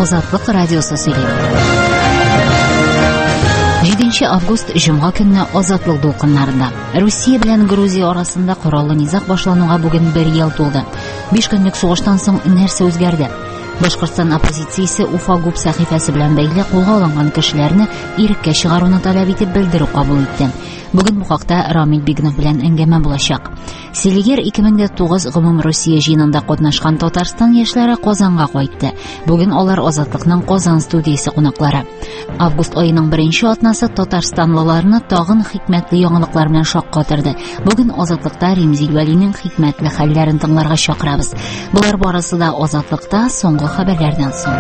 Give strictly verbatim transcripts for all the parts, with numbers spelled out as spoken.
Азатлык радиосы сөйли. җиденче август җомга көнне Азатлык дулкыннарында Русия белән Грузия арасында кораллы низак башлануга бүген бер ел тулды. Биш көнлек сугыштан соң нәрсә үзгәрде? Башкортстан оппозициясе Уфа Губ сәхифәсе белән бәйле кулга алынган кешеләрне иреккә чыгаруны таләп итеп белдерү кабул итте. Бүген бу хакта Рамил Бигнов белән әңгәмә булачак. Селигер ике мең дә тугыз гомум Русия җыенында катнашкан Татарстан яшьләре Казанга кайтты. Бүген алар Азатлыкның Казан студиясе кунаклары. Август аеның беренче атнасы Татарстанлыларны тагын хикмәтле яңалыклар белән шаккатырды. Бүген Азатлыкта Римзил Вәлинең хикмәтле хәлләрен тыңларга чакырабыз. Булар барысы да Азатлыкта соңгы хәбәрләрдән соң.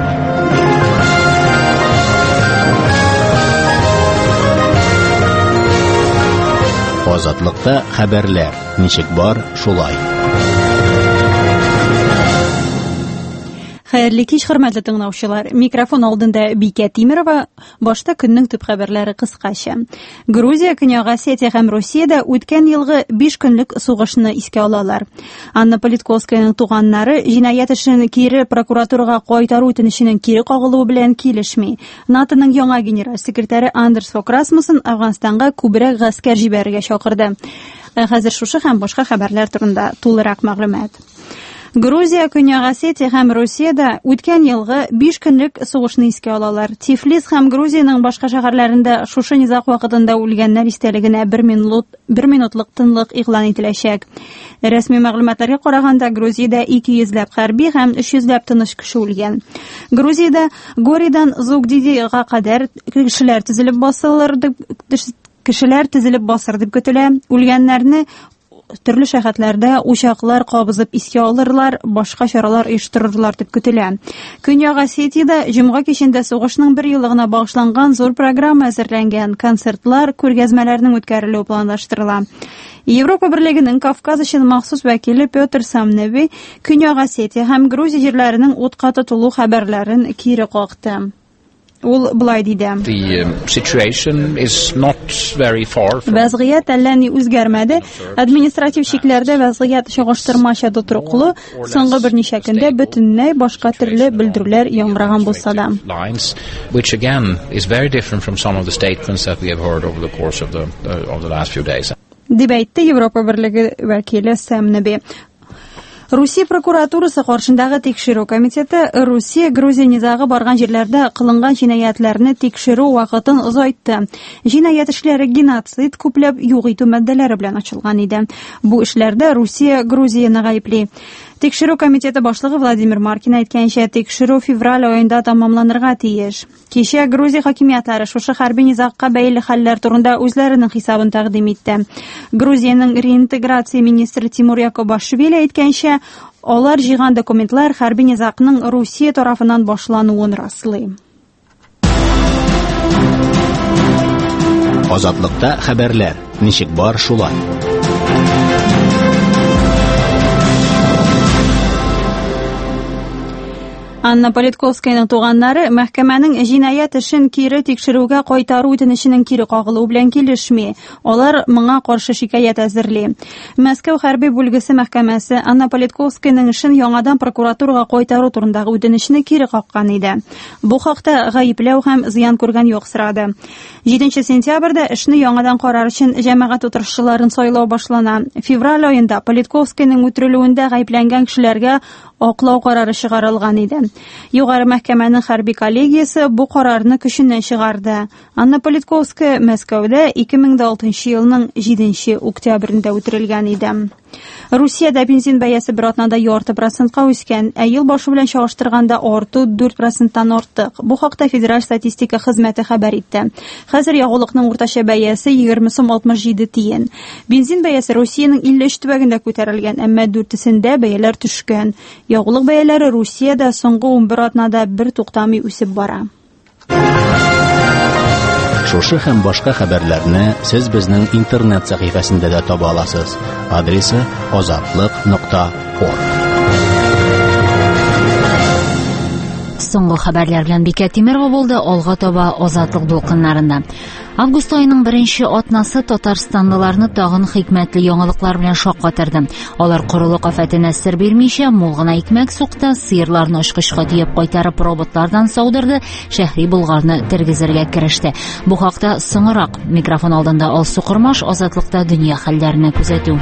Азатлыкта хәбәрләр. Ничек бар, шулай. Хәерле кич, хөрмәтле тыңлаучылар. Микрофон алдында Бикә Тимирова. Башта көннең төп хәбәрләре кыскача. Грузия, Көньяк Осетия һәм Русиядә үткән елгы биш көнлек сугышны искә алалар. Анна Политковскаяның туганнары җинаять эшен кире прокуратурага кайтару үтенеченең кире кагылуы белән килешми. НАТОның яңа генераль секретаре Андерс Фок Расмуссен Афганстанга күбрәк гаскәр җибәрергә чакырды. Хәзер шушы һәм башка хәбәрләр турында тулырак мәгълүмат. Грузия, Көньяк Осетия һәм Русиядә үткән елгы биш көнлек сугышны искә алалар. Тифлис һәм Грузияның башка шәһәрләрендә шушы низак вакытында үлгәннәр истәлегенә бер минут бер минутлык тынлык игълан ителәчәк. Рәсми мәгълүматларга караганда, Грузиядә ике йөзләп хәрби һәм өч йөзләп тыныч кеше үлгән. Грузиядә Горидан Зугдидига кадәр кешеләр тезелеп басылыр дип кешеләр тезелеп басыр дип көтелә. Үлгәннәрне төрле шәһәрләрдә учаклар кабызып искә алырлар, башка чаралар оештырырлар дип көтелә. Көньяк Осетиядә җомга кичендә сугышның бер еллыгына багышланган зур программа әзерләнгән, концертлар, күргәзмәләрнең үткәрелүе планлаштырыла. Европа Берлегенең Кавказ өчен махсус вәкиле Петр Самневи Көньяк Осетия һәм Грузия җирләренең утка тотылу хәбәрләрен кире какты. Ул булай диде. Вәзгыять әллә ни үзгәрмәде. Административ чикләрдә вәзгыять чагыштырмача тотрыклы, соңгы берничә көндә бөтенләй башка төрле белдерүләр яңгыраган булса да. Which again is very different from some of the statements that we have heard over the course of the of the last few days. Дип әйтте Европа Берлеге вәкиле Самнеби. Русия прокуратурасы каршындагы тикшерү комитеты Русия Грузия низагы барган җирләрдә кылынган җинаятларны тикшерү вакытын озайтты. Җинаять эшләре геноцид, күпләп юк итү маддәләре белән ачылган иде. Бу эшләрдә Русия Грузияны гаепли. Тикшерү комитеты башлыгы Владимир Маркин әйткәнчә, тикшерү февраль аенда тамамланырга тиеш. Кичә Грузия хакимиятлары шушы хәрби низакка бәйле хәлләр турында үзләренең хисабын тәкъдим итте. Грузияның реинтеграция министры Тимур Якубашвили әйткәнчә, алар җыйган документлар хәрби низакның Русия тарафыннан башлануын раслый. Азатлыкта хәбәрләр. Ничек бар, шулай. Анна Политковскаяның туганнары мәхкәмәнең җинаять эшен кире тикшерүгә кайтару үтенеченең кире кагылуы белән килешми. Алар моңа каршы шикаят әзерли. Мәскәү хәрби бүлгесе мәхкәмәсе Анна Политковскаяның эшен яңадан прокуратурага кайтару турындагы үтенечне кире каккан иде. Бу хакта гаепләү һәм зыян күргән юк сорады. җиденче сентябрьдә эшне яңадан карар өчен җәмәгать утырышчыларын сайлау башлана. Февраль аенда Политковскаяның үтерелүендә гаепләнгән кешеләргә аклау карары чыгарылган иде. Югары мәхкәмәнең хәрби коллегиясе бу карарны көченнән чыгарды. Анна Политковская Мәскәүдә ике мең алтынчы елның җиденче октябрендә үтерелгән иде. Русиядә бензин бәясе бер атнада ярты процентка үскән, ә ел башы белән чагыштырганда арту дүрт проценттан артык. Бу хакта Федераль статистика хезмәте хәбәр итте. Хәзер ягулыкның уртача бәясе егерме сум алтмыш җиде тиен. Бензин бәясе Русиянең илле өч төбәгендә күтәрелгән, әмма дүртесендә бәяләр төшкән. Ягулык бәяләре Русиядә соңгы ун бер атнада бер туктамый үсеп бара. Шушы һәм башка хәбәрләрне сез безнең интернет сәхифәсендә дә таба аласыз. Адресы азатлык нокта орг. Соңгы хәбәрләр белән Бикә Тимерова булды. Алга таба азатлык дулкыннарында. Август айының беренче атнасы татарстанлыларны тагын хикмәтле яңалыклар белән шаккатырды. Алар корылык афәтенә сер бирмичә, мул гына икмәк сукты, сыерларны очкычка тиеп кайтарып роботлардан саудырды, шәһри Булгарны тергезергә кереште. Бу хакта соңрак микрофон алдында Алсу Кормаш азатлыкта дөнья хәлләренә күзәтү.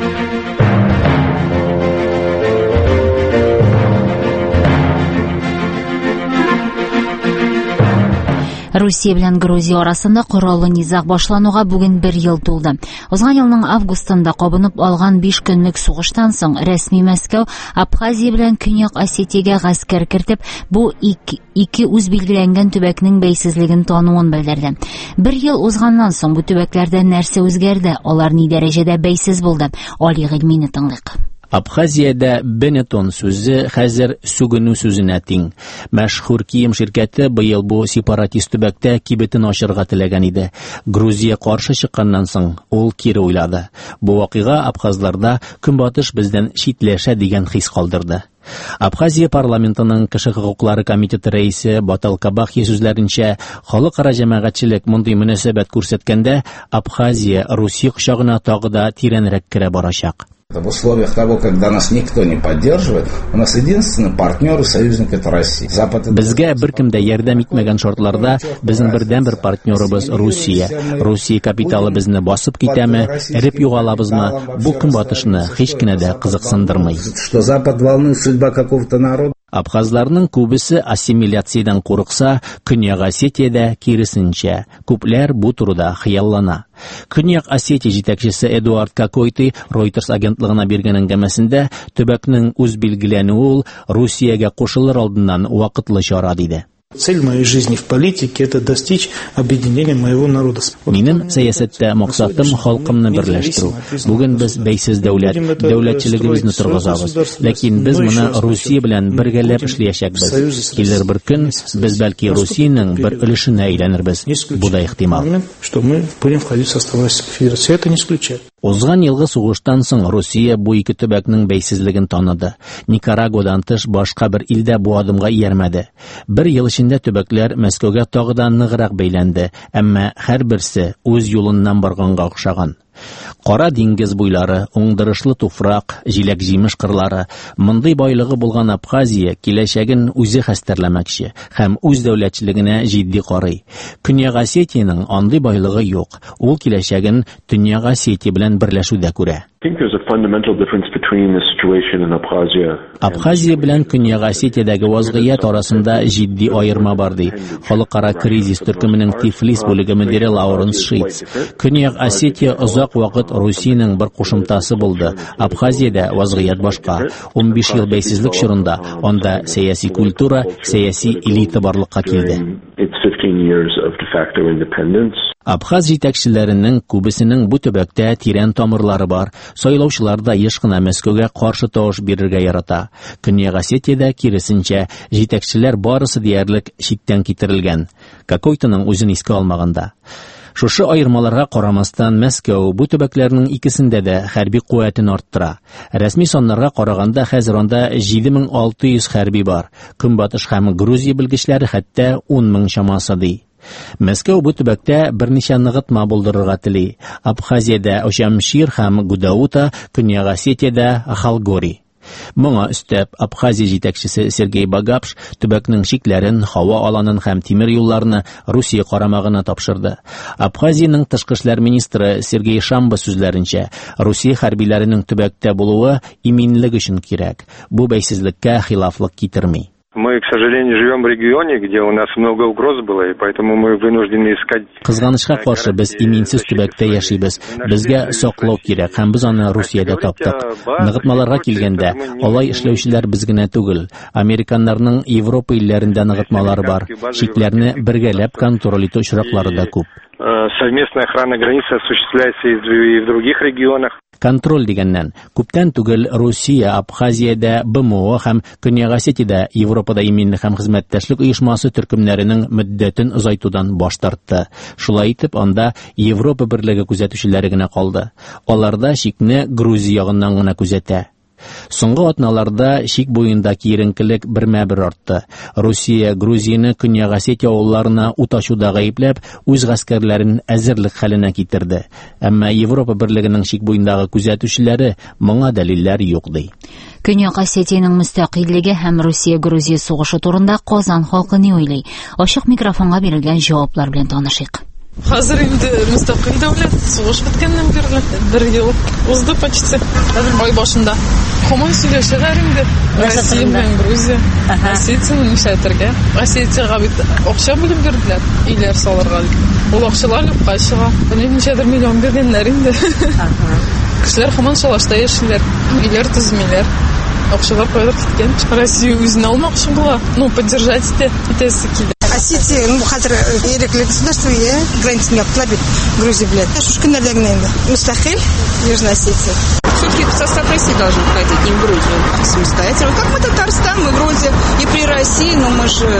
Русия белән Грузия арасында кораллы низаг башлануга бүген бер ел тулды. Узган елның августында кабынып алган биш көнлек сугыштан соң рәсми Мәскәү Абхазия белән Көньяк Осетиягә гаскәр кертеп, бу ике, ике үз билгеләнгән төбәкнең бәйсезлеген тануын белдерде. Бер ел узганнан соң бу төбәкләрдә нәрсә үзгәрде? Алар ни дәрәҗәдә бәйсез булды? Али Гыйльмине тыңлыйк. Абхазиядә Бенетон сүзе хәзер сүгенү сүзенә тиң. Мәшһүр кием ширкәте быел бу сепаратист төбәктә кибетен ачырга теләгән иде. Грузия каршы чыкканнан соң ул кире уйлады. Бу вакыйга абхазларда көнбатыш бездән читләшә дигән хис калдырды. Абхазия парламентының кеше хокуклары комитеты рәисе Батал Кабахи сүзләренчә, халыкара җәмәгатьчелек мондый мөнәсәбәт күрсәткәндә, Абхазия Русия кочагына тагы да тирәнрәк керә барачак. В условиях того, когда нас никто не поддерживает, у нас единственный партнер и союзник — это Россия. Безгә беркем дә ярдәм итмәгән шартларда безнең бердән бер партнерыбыз Русия. Русия капиталы безне басып китәме, эреп югалабызмы? Бу көнбатышны һич кенә дә кызыксындырмый. Что Запад волнует судьба какого-то народа. Абхазларның күбесе ассимиляциядән курыкса, Көньяк Осетиядә киресенчә. Күпләр бу турыда хыяллана. Көньяк Осетия җитәкчесе Эдуард Какойты Reuters агентлыгына биргән әңгәмәсендә төбәкнең үз билгеләнүе ул Русиягә кушылыр алдыннан вакытлы чара диде. Цель моей жизни в политике — это достичь объединения моего народа. Минем сәясәттә максатым халкымны берләштерү. Бүген без бәйсез дәүләт, дәүләтчелегебезне торгызабыз. Ләкин без моны Русия белән бергәләп эшләячәкбез. Килер бер көн без бәлки Русиянең бер өлешенә әйләнербез. Бу да ихтимал. Что мы будем входить в состав Российской Федерации, это не исключает. Узган елгы сугыштан соң Русия бу ике төбәкнең бәйсезлеген таныды. Никарагуадан тыш башка бер илдә бу адымга иярмәде. Бер ел içinde төбәкләр Мәскәүгә тагы да ныграк бәйләнде, әмма һәрберсе үз юлыннан барганга охшаган. Кара диңгез буйлары, уңдырышлы туфрак, җиләк-җимеш кырлары, мондый байлыгы булган Абхазия киләчәген үзе хәстәрләмәкче һәм үз дәүләтчелегенә җитди карый. Көньяк Осетиянең андый байлыгы юк. Ул киләчәген Төньяк Осетия белән берләшүдә күрә. Абхазия белән Көньяк Осетиядәге вазгыять арасында җитди аерма бар ди. Халыкара кризис төркеменең Тифлис бүлеге мөдире Лауренс Шиц. Көньяк Осетия озак вакыт Русиянең бер кушымтасы булды. Абхазиядә вазгыять башка. ун биш ел бәйсезлек чорында анда сәяси культура, сәяси элита барлыкка килде. Абхаз җитәкчеләренең күбесенең бу төбәктә тирән тамырлары бар. Сайлаучылар да еш кына Мәскәүгә каршы тавыш бирергә ярата. Көньяк Осетиядә киресенчә җитәкчеләр барысы диярлек читтән китерелгән. Какойтының үзен искә алмаганда. Шушы аермаларга карамастан Мәскәү бу төбәкләрнең икесендә дә хәрби куәтен арттыра. Рәсми саннарга караганда хәзер анда җиде мең алты йөз хәрби бар. Көнбатыш һәм Грузия белгечләре хәтта ун мең чамасы ди. Мәскәү бу төбәктә берничә ныгытма булдырырга тели. Абхазиядә Ошамшир һәм Гудаута, Көньяк Осетиядә Халгори. Моңа өстәп Абхазия җитәкчесе Сергей Багапш төбәкнең шикләрен, һава аланын һәм тимер юлларны Русия карамагына тапшырды. Абхазиянең тышкы эшләр министры Сергей Шамба сүзләренчә, Русия хәрбиләренең төбәктә булуы иминлек өчен кирәк. Бу бәйсезлеккә хилафлык китерми. Мы, к сожалению, живем в регионе, где у нас много угроз было, и поэтому мы вынуждены искать... Кызганычка каршы без иминсез төбәктә яшибез. Безгә саклау кирәк, һәм без аны Русиядә таптык. Ныгытмаларга килгәндә, алай эшләүчеләр без генә түгел. Американнарның Европа илләрендә ныгытмалары бар. Шикләрне бергәләп контроль итү очраклары да күп. Совместная охрана границы осуществляется и в других регионах. Контроль дигәннән, күптән түгел Русия, Абхазиядә, БМО һәм Көньяк Осетиядә Европада иминлек һәм хезмәттәшлек оешмасы төркемнәренең мөддәтен озайтудан баш тартты. Шулай итеп, анда Европа берлеге күзәтүчеләре генә калды. Аларда шикне Грузия ягыннан гына күзәтә. Соңгы атналарда шик буенда киеренкелек бермә-бер артты. Русия Грузияны Көньяк Осетия авылларына ут ачуда гаепләп, үз гаскәрләрен әзерлек хәленә китерде. Әмма Европа берлегенең шик буендагы күзәтүчеләре моңа дәлилләр юк ди. Көньяк Осетиянең мөстәкыйльлеге һәм Русия-Грузия сугышы турында Казан халкы ни уйлый? Ачык микрофонга бирелгән җаваплар белән танышыйк. Хәзер инде мөстәкыйль дәүләт, сугыш беткәннән бирле бер ел узды почти. Ай башында. Һаман сөйләшәләр инде. Россия белән Грузия. Осетияны нишләтергә? Осетиягә бит акча бүлеп бирделәр, иләр салырга. Ул акчалар юкка чыга. Ничәдер миллион биргәннәр инде. Кешеләр һаман шалашта яшиләр, иләр төзмиләр. Акчалар кайда киткән? Россия үзенә алмакчы була. Ну, поддержать итә, итәсе килә. Осетия, ну, хәзер ирекле государство, я границаны яптылар бит, Грузия белән. Шушы көннәрдә генә инде. Мустахил, Южная Осетия. Все-таки в состав России должен входить, не в Грузию самостоятельно. Как мы Татарстан, мы Грузия и при России, но мы же,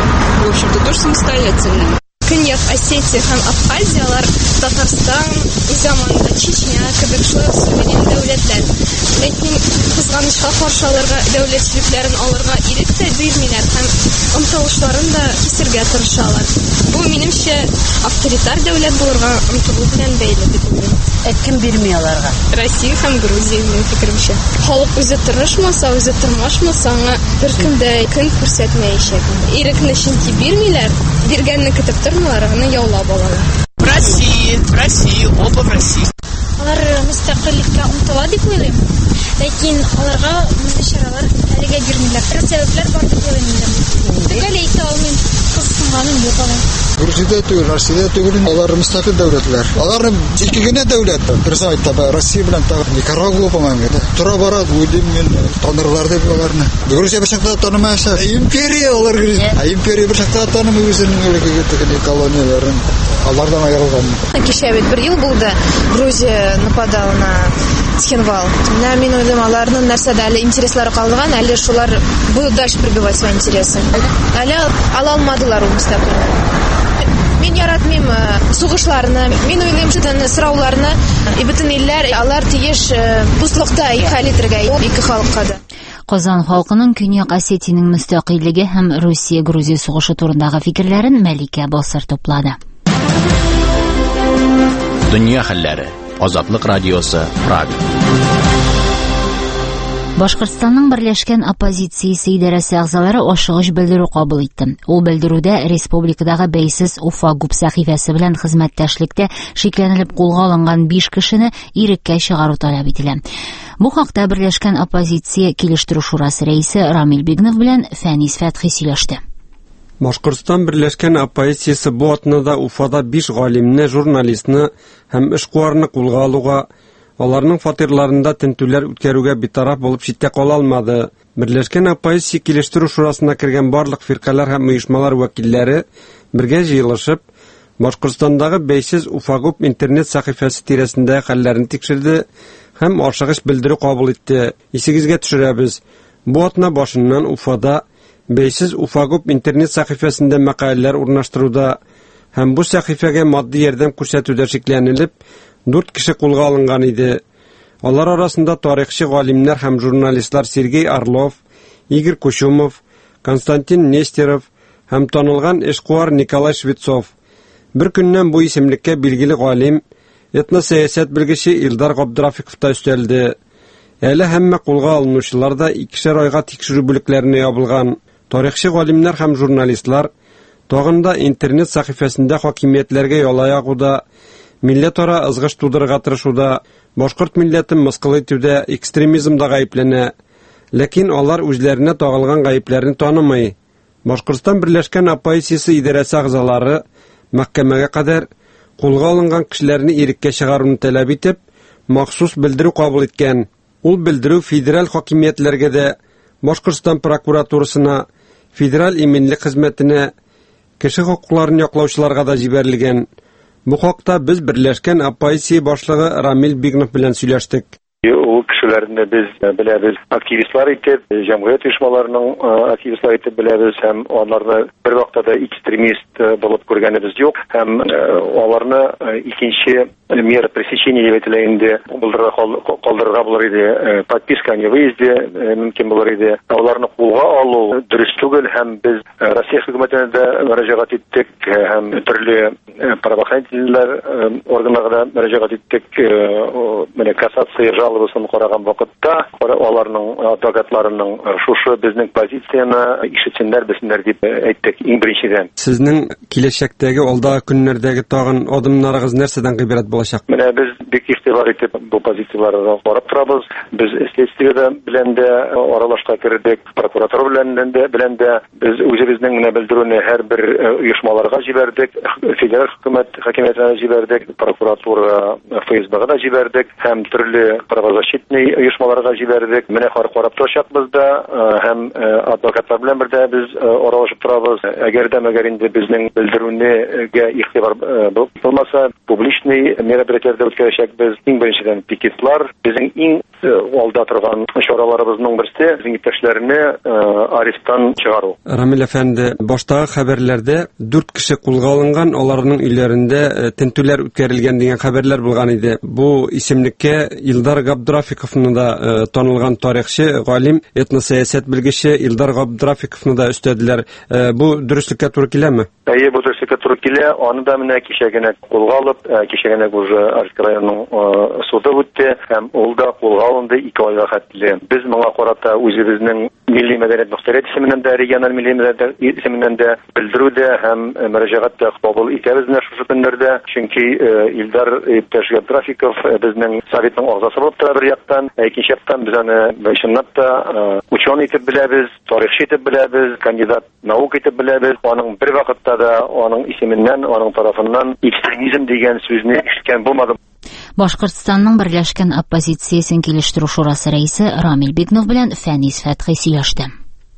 в общем-то, тоже самостоятельные. Көньяк Осетия һәм Абхазиялар Татарстан заманында Чечня кебек шулай суверен дәүләтләр. Ләкин кызганычка каршы аларга дәүләтчелекләрен алырга ирек тә бирмиләр һәм омтылышларын да кисергә тырышалар. Бу минемчә авторитар дәүләт булырга омтылу белән бәйле дип уйлыйм. Кем бирми аларга? Россия һәм Грузия минем фикеремчә. Халык үзе тырышмаса, үзе тырмашмаса, беркем дә көн күрсәтмәячәк. Ирекне чөнки бирмиләр, биргәнне көтеп тормаларны яулап алалар. В России, в России, оба в России. Алар мөстәкыйлькә омтыла дип уйлыйм. Ләкин аларга мондый чаралар әлегә бирмиләр. Сәбәпләр бар дип уйлыйм. Төгәл әйтә алмыйм. Кызганым юк алар. Грузия түгел, Россия түгел, алар мөстәкыйль дәүләтләр. Алар ике генә дәүләт. Берсе айтты, Россия белән Никарагуа, по-моему, тора бара, уйдым мен танырлар дип аларны. Грузия бер чакта танымаячак. Империя алар Грузия. А империя бер чакта танымый үзенең өлкәге колонияләрен. Алардан аерылган. Кичә бит бер ел булды. Грузия нападала на Цхинвал. Менә мин уйлыйм, аларның нәрсәдә әле интереслары калдыган, әле шулар будут дальше пробивать свои интересы. Әле ала алмадылар ул мөстәкыйль. Мин яратмыйм сугышларны, мин уйлыйм, шуны сорауларны, и бөтен илләр алар тиеш дуслыкта хәл итәргә ике халыкка да. Казан халкының Көньяк Осетиянең мөстәкыйльлеге һәм Русия-Грузия сугышы турындагы фикерләрен Мәликә Басыр туплады. Дөнья хәлләре. Азатлык радиосы, Прага. Башкортстанның берләшкән оппозициясе идарәсе әгъзалары ашыгыч белдерү кабул итте. Ул белдерүдә республикадагы бәйсез Уфа Губ сәхифәсе белән хезмәттәшлектә шикләнелеп кулга алынган биш кешене иреккә чыгару таләп ителә. Бу хакта берләшкән оппозиция килештерү шурасы рәисе Рамил Бигнов белән Фәнис Фәтхи сөйләште. Башкортстан берләшкән оппозициясе бу атнада Уфада биш галимне, журналистны һәм эшкуарны кулга алуга, аларның фатирларында тентүләр үткәрүгә битараф булып читтә кала алмады. Берләшкән оппозиция килештерү шурасына кергән барлык фиркалар һәм оешмалар вәкилләре бергә җыелышып, Башкортстандагы бәйсез Уфагуб интернет сәхифәсе тирәсендә хәлләрен тикшерде һәм ашыгыч белдерү кабул итте. Исегезгә төшерәбез. Бу атна башыннан Уфада бәйсез Уфагуб интернет сәхифәсендә мәкаләләр урнаштыруда һәм бу сәхифәгә матди ярдәм күрсәтүдә шикләнелеп, дүрт кеше кулга алынган иде. Алар арасында тарихчы галимнәр һәм журналистлар Сергей Орлов, Игорь Кучумов, Константин Нестеров һәм танылган эшкуар Николай Швецов. Бер көннән бу исемлеккә билгеле галим, этносәясәт белгече Илдар Габдрафиков та өстәлде. Әле һәммә кулга алынучылар да икешәр айга тикшерү бүлекләренә ябылган. Тарихчы галимнәр һәм журналистлар тагында интернет сәхифәсендә хакимиятләргә ялаягуда, милләтара ызгыш тудырырга тырышуда, башкорт милләтен мыскыл итүдә, экстремизмда гаепләнә. Ләкин алар үзләренә тагылган гаепләрне танымый. Башкортстан берләшкән оппозициясе идарәсе әгъзалары мәхкәмәгә кадәр кулга алынган кешеләрне иреккә чыгаруны таләп итеп, махсус белдерү кабул иткән. Ул белдерү федераль хакимиятләргә дә, Башкортстан прокуратурасына, федераль иминлек хезмәтенә, кеше хокукларын яклаучыларга да җибәрелгән. Бу хакта без берләшкән оппозиция башлыгы Рамил Бигнов белән сөйләштек. У кешеләрне без беләбез, активистлар итеп, җәмгыять оешмаларының активистлар итеп беләбез, һәм аларны бер вакытта экстремист булып күргәнебез юк, һәм аларны икенче мера пресечения дип әйтелә инде, калдырырга булыр иде, подписка о невыезде мөмкин булыр иде. Аларны кулга алу дөрес түгел, һәм без Россия хөкүмәтенә дә мөрәҗәгать иттек, һәм төрле правоохранительләр органнарына мөрәҗәгать иттек. Менә кассация жалобасын караган вакытта аларның адвокатларының шушы безнең позицияны ишетсеннәр, белсеннәр дип әйттек иң беренчедән. Сезнең киләчәктәге алда көннәрдәге тагын адымнарыгыз нәрсәдән гыйбарәт булачак? Менә без бик игътибар итеп бу позицияларга карап торабыз. Без следствиедә белән дә аралашка кердек, прокуратура белән дә белән дә без үзебезнең менә белдерүне һәрбер оешмаларга җибәрдек, федераль хөкүмәт хакимиятенә җибәрдек, прокуратура ФСБга да җибәрдек, һәм төрле правозащитный оешмаларга җибәрдек. Менә карап торачакбыз да, һәм адвокатлар белән бергә без аралашып торабыз. Әгәр дә мәгәр инде безнең белдерүнегә игътибар булмаса, публичный мероприятиеләрдә үткәрәчәкбез. Иң беренчедән пикетлар, безнең иң алда торган чараларыбызның берсе безнең иптәшләрне аресттан чыгару. Рамил әфәнде, баштагы хәбәрләрдә дүрт кеше кулга алынган, аларның өйләрендә тентүләр үткәрелгән дигән хәбәрләр булган иде. Бу исемлеккә Илдар Габдрафиковны да танылган тарихчы, галим, этносәясәт белгече Илдар Габдрафиковны да өстәделәр. Бу дөреслеккә туры киләме? Әйе, бу дөреслеккә туры килә. Аны да менә кичә генә кулга алып, кичә генә уже Арча районының суды үтте, һәм ул да кулга алынды ике айга хәтле. Без моңа карата үзебезнең милли мәдәният мөхтәрәт исеменнән дә, региональ милли мәдәният исеменнән дә белдерү дә һәм мөрәҗәгать тә кабул итәбез менә шушы көннәрдә. Чөнки Илдар иптәш Габдрафиков безнең советның агзасы булып тора бер яктан, икенче яктан без аны чынлап та ученый итеп беләбез, тарихчы итеп беләбез, кандидат наук итеп беләбез. Аның бер вакытта да аның исеменнән, аның тарафыннан экстремизм дигән сүзне ишеткән булмады. Башкортстанның берләшкән оппозициясен килештерү шурасы рәисе Рамил Бегнов белән Фәнис Фәтхи сөйләште.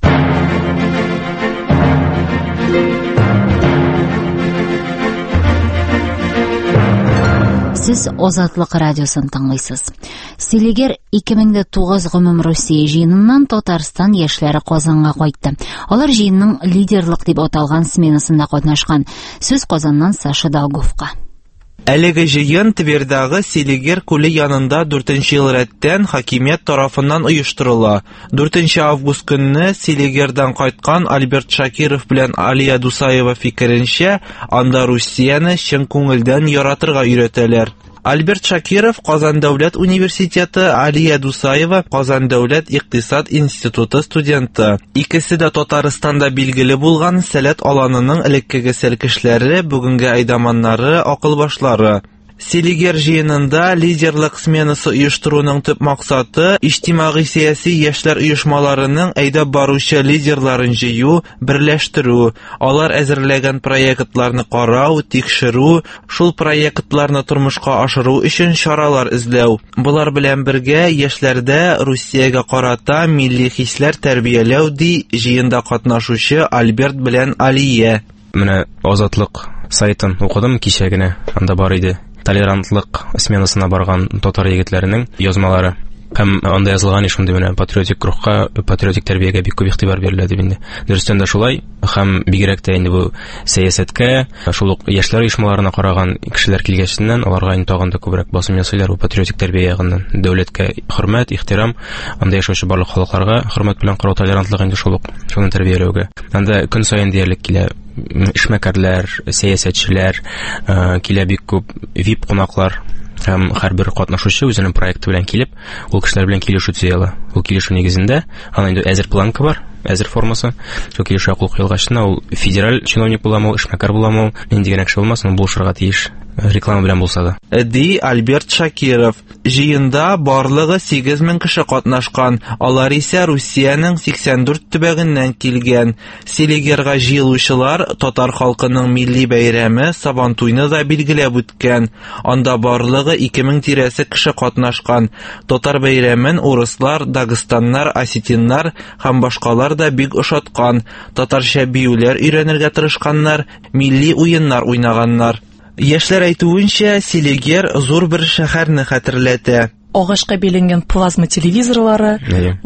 Сез Азатлык радиосын тыңлыйсыз. Селигер ике мең тугыз гомум Россия җыеныннан Татарстан яшьләре Казанга кайтты. Алар җыенның лидерлык дип аталган сменасында катнашкан. Сүз Казаннан Саша Долговка. Әлеге җыен Твердагы Селигер күле янында дүртенче ел рәттән хакимият тарафыннан оештырыла. дүртенче август көнне Селигердан кайткан Альберт Шакиров белән Алия Дусаева фикеренчә, анда Русияне чын күңелдән яратырга өйрәтәләр. Альберт Шакиров Казан дәүләт университеты, Алия Дусаева Казан дәүләт икътисад институты студенты. Икесе дә Татарстанда билгеле булган сәләт аланының элеккеге сәлкешләре, бүгенге айдаманнары, акылбашлары. Селигер җыенында лидерлык сменасы оештыруның төп максаты иҗтимагый сияси яшьләр оешмаларының әйдәп баручы лидерларын җыю, берләштерү, алар әзерләгән проектларны карау, тикшерү, шул проектларны тормышка ашыру өчен чаралар эзләү. Булар белән бергә яшьләрдә Русиягә карата милли хисләр тәрбияләү, ди җыенда катнашучы Альберт белән Алия. Менә Азатлык сайтын укыдым кичә генә, анда бар иде. Толерантлык сменасына барган татар егетләренең язмалары. Һәм анда язылган ишундый менә патриотик рухка, патриотик тәрбиягә бик күп игътибар бирелә дип инде. Дөрестән дә шулай, һәм бигрәк тә инде бу сәясәткә, шул ук яшьләр оешмаларына караган кешеләр килгәчтән, аларга инде тагын да күбрәк басым ясыйлар бу патриотик тәрбия ягыннан. Дәүләткә хөрмәт, ихтирам, анда яшәүче барлык халыкларга хөрмәт белән карау, толерантлык инде шул ук, шуны тәрбияләүгә. Анда көн саен диярлек килә эшмәкәрләр, сәясәтчеләр, килә бик күп вип кунаклар. Һәм һәрбер катнашучы үзенең проекты белән килеп, ул кешеләр белән килешү төзәлә. Ул килешү нигезендә аны инде әзер планка бар, әзер формасы. Шул килешү кул куелгачтан ул федераль чиновник буламы, эшмәкәр буламы, нинди генә кеше булмасын, булышырга тиеш. Реклама белән булса да. Ди Альберт Шакиров. Җыенда барлыгы сигез мең кеше катнашкан. Алар исә Русиянең сиксән дүрт төбәгеннән килгән. Селигерга җыелучылар татар халкының милли бәйрәме Сабантуйны да билгеләп үткән. Анда барлыгы ике мең тирәсе кеше катнашкан. Татар бәйрәмен урыслар, дагыстаннар, осетиннар һәм башкалар да бик ошаткан. Татарча биюләр өйрәнергә тырышканнар, милли уеннар уйнаганнар. Яшьләр әйтүенчә, Селигер зур бер шәһәрне хәтерләтә. агачка бәйләнгән плазма телевизорлары,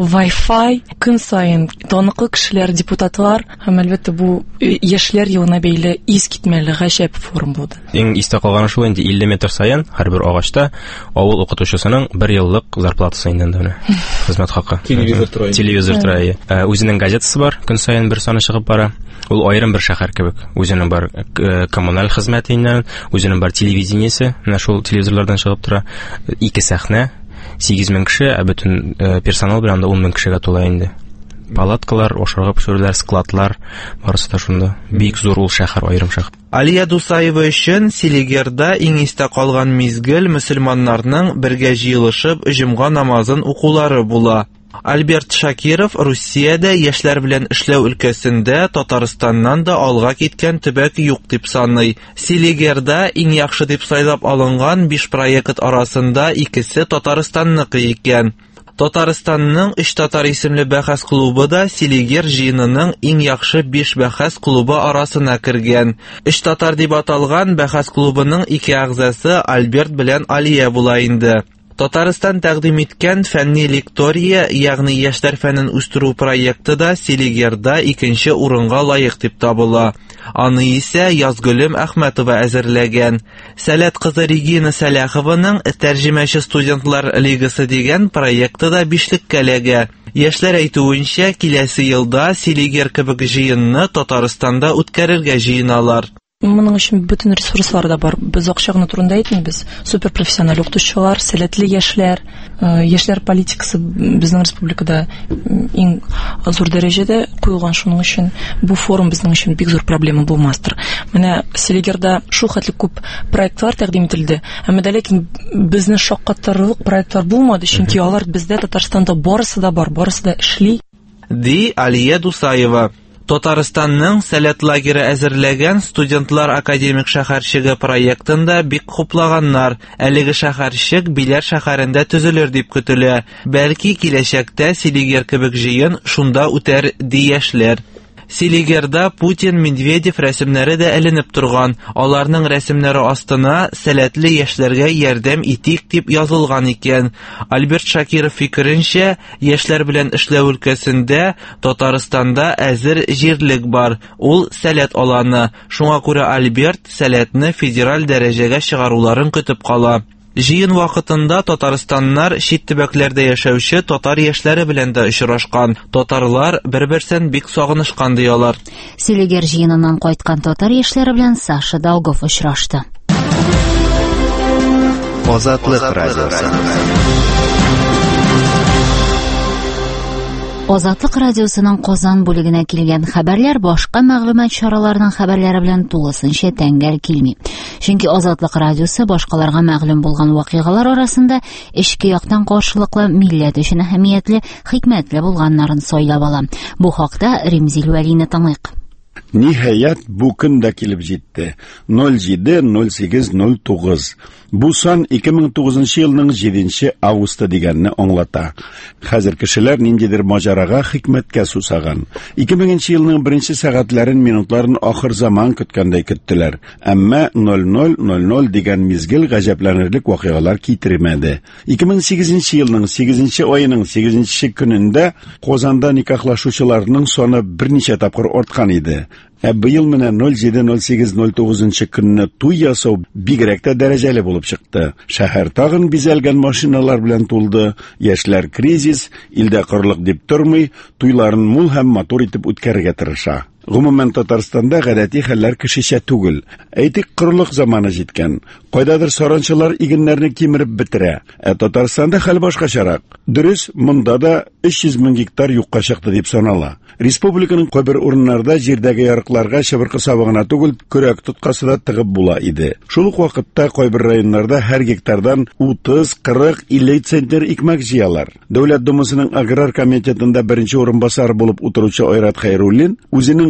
Wi-Fi, көн сайын таныклы кешеләр, депутатлар һәм әлбәттә бу яшьләр елына бәйле ис китмәле гаҗәп форум булды. Иң истә калганы шул инде илле метр саен һәрбер агачта авыл укытучысының бер еллык зарплатасы инде инде хезмәт хакы. Телевизор тора. Телевизор тора. Үзенең газетасы бар, көн сайын бер саны чыгып бара. Ул аерым бер шәһәр кебек. Үзенең бар коммуналь хезмәтеннән, үзенең бар телевидениесе, менә шул телевизорлардан чыгып тора. Ике сәхнә, сигез мең кеше, ә бөтен персонал белән дә ун мең кешегә тула инде. Палаткалар, ашарга пешерүләр, складлар, барысы да шунда. Бик зур ул шәһәр, аерым шәһәр. Алия Дусаева өчен Селигерда иң истә калган мизгел мөселманнарның бергә җыелышып җомга намазын укулары була. Альберт Шакиров Русиядә яшьләр белән эшләү өлкәсендә Татарстаннан да алга киткән төбәк юк дип саный. Селигерда иң яхшы дип сайлап алынган биш проект арасында икесе Татарстанныкы икән. Татарстанның өч татар исемле бәхәс клубы да Селигер җыенының иң яхшы биш бәхәс клубы арасына кергән. Өч татар дип аталган бәхәс клубының ике әгъзасы Альберт белән Алия була инде. Татарстан тәкъдим иткән фәнни лектория, ягъни яшьләр фәнен үстерү проекты да Селигерда икенче урынга лаек дип табыла. Аны исә Язгөлем Әхмәтова әзерләгән. Сәләт кызы Регина Сәләхованың тәрҗемәче студентлар лигасы дигән проекты да бишлеккә эләгә. Яшьләр әйтүенчә, киләсе елда Селигер кебек җыенны Татарстанда үткәрергә җыеналар. Моның өчен бөтен ресурслар да бар. Без акчаны турында әйтмибез. Суперпрофессиональ укытучылар, сәләтле яшьләр, яшьләр политикасы безнең республикада иң зур дәрәҗәдә куелган, шуның өчен бу форум безнең өчен бик зур проблема булмастыр. Менә Селигерда шул хәтле күп проектлар тәкъдим ителде. Әмма ләкин безне шаккаттырырлык проектлар булмады, чөнки алар бездә Татарстанда барысы да бар, барысы да эшли. Ди Алия Дусаева. Татарстанның сәләт лагере әзерләгән студентлар академик шәһәрчеге проектында бик хуплаганнар. Әлеге шәһәрчек Биләр шәһәрендә төзелер дип көтелә. Бәлки киләчәктә Селигер кебек җыен шунда үтәр ди яшьләр. Селигерда Путин, Медведев рәсемнәре дә эленеп торган. Аларның рәсемнәре астына сәләтле яшьләргә ярдәм итик дип язылган икән. Альберт Шакиров фикеренчә, яшьләр белән эшләү өлкәсендә Татарстанда әзер җирлек бар. Ул сәләт аланы. Шуңа күрә Альберт сәләтне федераль дәрәҗәгә чыгаруларын көтеп кала. Җыен вакытында Татарстаннар чит төбәкләрдә яшәүче татар яшьләре белән дә очрашкан. Татарлар бер-берсен бик сагынышкан диялар. Селигер җыеныннан кайткан татар яшьләре белән Саша Долгов очрашты. Азатлык радиосы. Азатлык радиосының Казан бүлегенә килгән хәбәрләр башка мәгълүмат чараларының хәбәрләре белән тулысынча тәңгәл килми. Чөнки Азатлык радиосы башкаларга мәгълүм булган вакыйгалар арасында эчке яктан каршылыклы, милләт өчен әһәмиятле, хикмәтле булганнарын сайлап ала. Бу хакта Римзил Вәлине таныйк. Ниһаят бу көн дә килеп җитте. ноль җиде ноль сигез ноль тугыз. Бу сан ике мең тугызынчы елның җиденче августы дигәнне аңлата. Хәзер кешеләр ниндидер маҗарага, хикмәткә сусаган. ике меңенче елның беренче сәгатьләрен, минутларын ахыр заман көткәндәй көттеләр. Әмма ноль ноль ноль ноль дигән мизгел гаҗәпләнерлек вакыйгалар китермәде. ике мең сигезенче елның сигезенче аеның сигезенче көнендә Казанда никахлашучыларның саны берничә тапкыр арткан иде. Ә быел менә ноль җиде ноль сигез ноль тугызынчы көнне туй ясау бигрәк тә дәрәҗәле булып чыкты. Шәһәр тагын бизәлгән машиналар белән тулды. Яшьләр кризис, илдә кырлык дип тормый, туйларын мул һәм матур итеп үткәрергә тырыша. Гомумән Татарстанда гадәти хәлләр кешечә түгел. Әйтик, кырлык заманы җиткән. Кайдадыр саранчылар игеннәрне кимереп бетерә. Ә Татарстанда хәл башкачарак. Дөрес, монда да өч йөз мең гектар юкка чыкты дип санала. Республиканың кайбер урыннарда җирдәге ярыкларга чыбыркы сабыгына түгел, көрәк тоткасы да тыгып була иде. Шул ук вакытта кайбер районнарда һәр гектардан утыз, кырык, илле центнер икмәк җыялар. Дәүләт думасының аграр комитетында беренче урынбасар булып утыручы Айрат Хәйруллин үзенең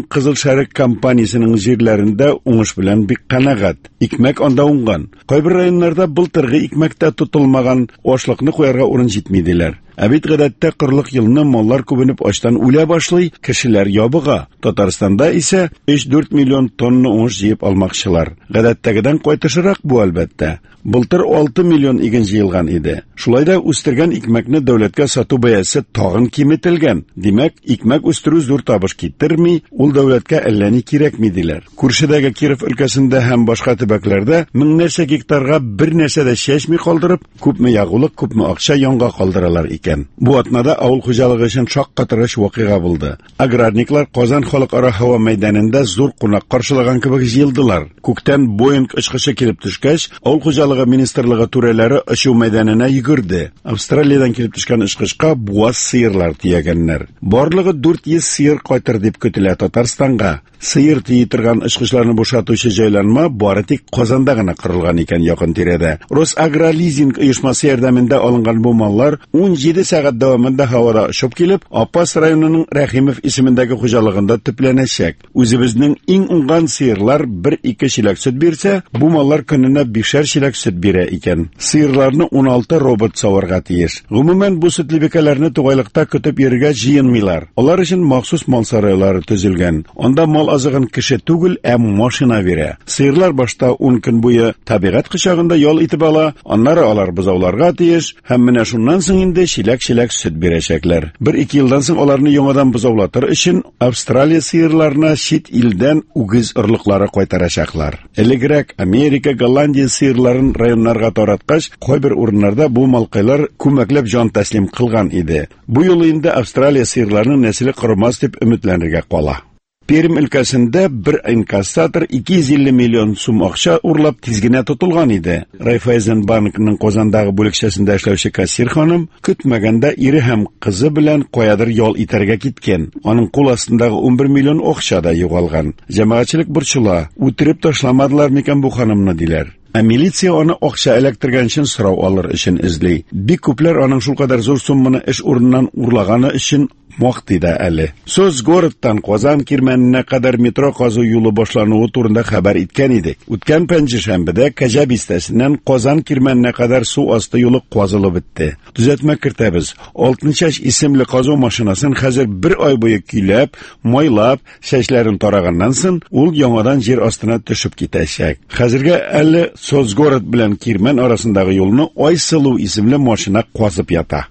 Франциянең Кызыл Шәрик компаниясының җирләрендә уңыш белән бик канәгать. Икмәк анда уңган. Кайбер районнарда былтыргы икмәктә тотылмаган ашлыкны куярга урын җитмиделәр. Ә бит гадәттә кырлык елны маллар күбенеп ачтан үлә башлый, кешеләр ябыга. Татарстанда исә өч-дүрт миллион тонна уңыш җыеп алмакчылар. Гадәттәгедән кайтышырак бу әлбәттә. Былтыр алты миллион иген җыелган иде. Шулай да үстергән икмәкне дәүләткә сату бәясе тагын киметелгән. Димәк, икмәк үстерү зур табыш китерми, ул дәүләткә әллә ни кирәкми диләр. Күршедәге Киров өлкәсендә һәм башка төбәкләрдә меңнәрчә гектарга бер нәрсә дә чәчми калдырып, күпме ягулык, күпме акча янга калдыралар икән. Бу атнада авыл хуҗалыгы өчен шаккатырыш вакыйга булды. Аграрниклар Казан халыкара һава мәйданында зур кунак каршылаган кебек җыелдылар. Күктән Боинг очкычы килеп төшкәч, авыл хуҗалыгы министрлыгы түрәләре очу мәйданына йөгерде. Австралиядән килеп төшкән очкычка буаз сыерлар тиягәннәр. Барлыгы дүрт йөз сыер кайтыр дип көтелә Татарстанга. Сыер тии торган очкычларны бушатучы җайланма бары тик Казанда гына корылган икән якын тирәдә. Росагролизинг оешмасы ярдәмендә алынган бу маллар ун җиде сәгать дәвамында һавада очып килеп, Апас районының Рәхимов исемендәге хуҗалыгында төпләнәчәк. Үзебезнең иң уңган сыерлар бер-ике чиләк сөт бирсә, бу маллар көненә бишәр чиләк сөт бирә икән. Сыерларны ун алты робот саварга тиеш. Гомумән бу сөтлебекәләрне тугайлыкта көтеп йөрергә җыенмыйлар. Алар өчен махсус мал сарайлары төзелгән. Анда мал азыгын кеше түгел, ә машина бирә. Сыерлар башта ун көн буе табигать кычагында ял итеп ала, аннары алар бозауларга тиеш, һәм менә шуннан соң инде чиләк-чиләк сөт бирәчәкләр. бер-ике елдан соң аларны яңадан бозаулатыр өчен Австралия сыерларына чит илдән үгез орлыклары кайтарачаклар. Элегрәк Америка, Голландия сыерларын районнарга тараткач, кайбер урыннарда бу малкайлар күмәкләп җан тәслим кылган иде. Бу юлы инде Австралия сыерларының нәселе кырмас дип өметләнергә кала. Пермь өлкәсендә бер инкассатор ике йөз илле миллион сум акча урлап тизгенә тотылган иде. Райфайзен банкының Казандагы бүлекчәсендә эшләүче кассир ханым көтмәгәндә ире һәм кызы белән каядыр ял итәргә киткән. Аның кул астындагы ун бер миллион акча да югалган. Җәмәгатьчелек борчыла. Үтереп ташламадылар микән бу ханымны диләр. Ә милиция аны акча эләктергән өчен сорау алыр өчен эзли. Бик күпләр аның шул кадәр зур сумманы эш урыныннан урлаганы өчен мактый да әле. Созгородтан Казан кирмәненә кадәр метро казу юлы башлануы турында хәбәр иткән идек. Үткән пәнҗешәмбедә Кәҗә бистәсеннән Казан кирмәненә кадәр су асты юлы казылып бетте. Төзәтмә кертәбез. Алтынчаш исемле казу машинасын хәзер бер ай буе көйләп, майлап, чәчләрен тараганнан соң ул яңадан җир астына төшеп китәчәк. Хәзергә әле Созгород белән Кирмән арасындагы юлны Айсылу исемле машина казып ята.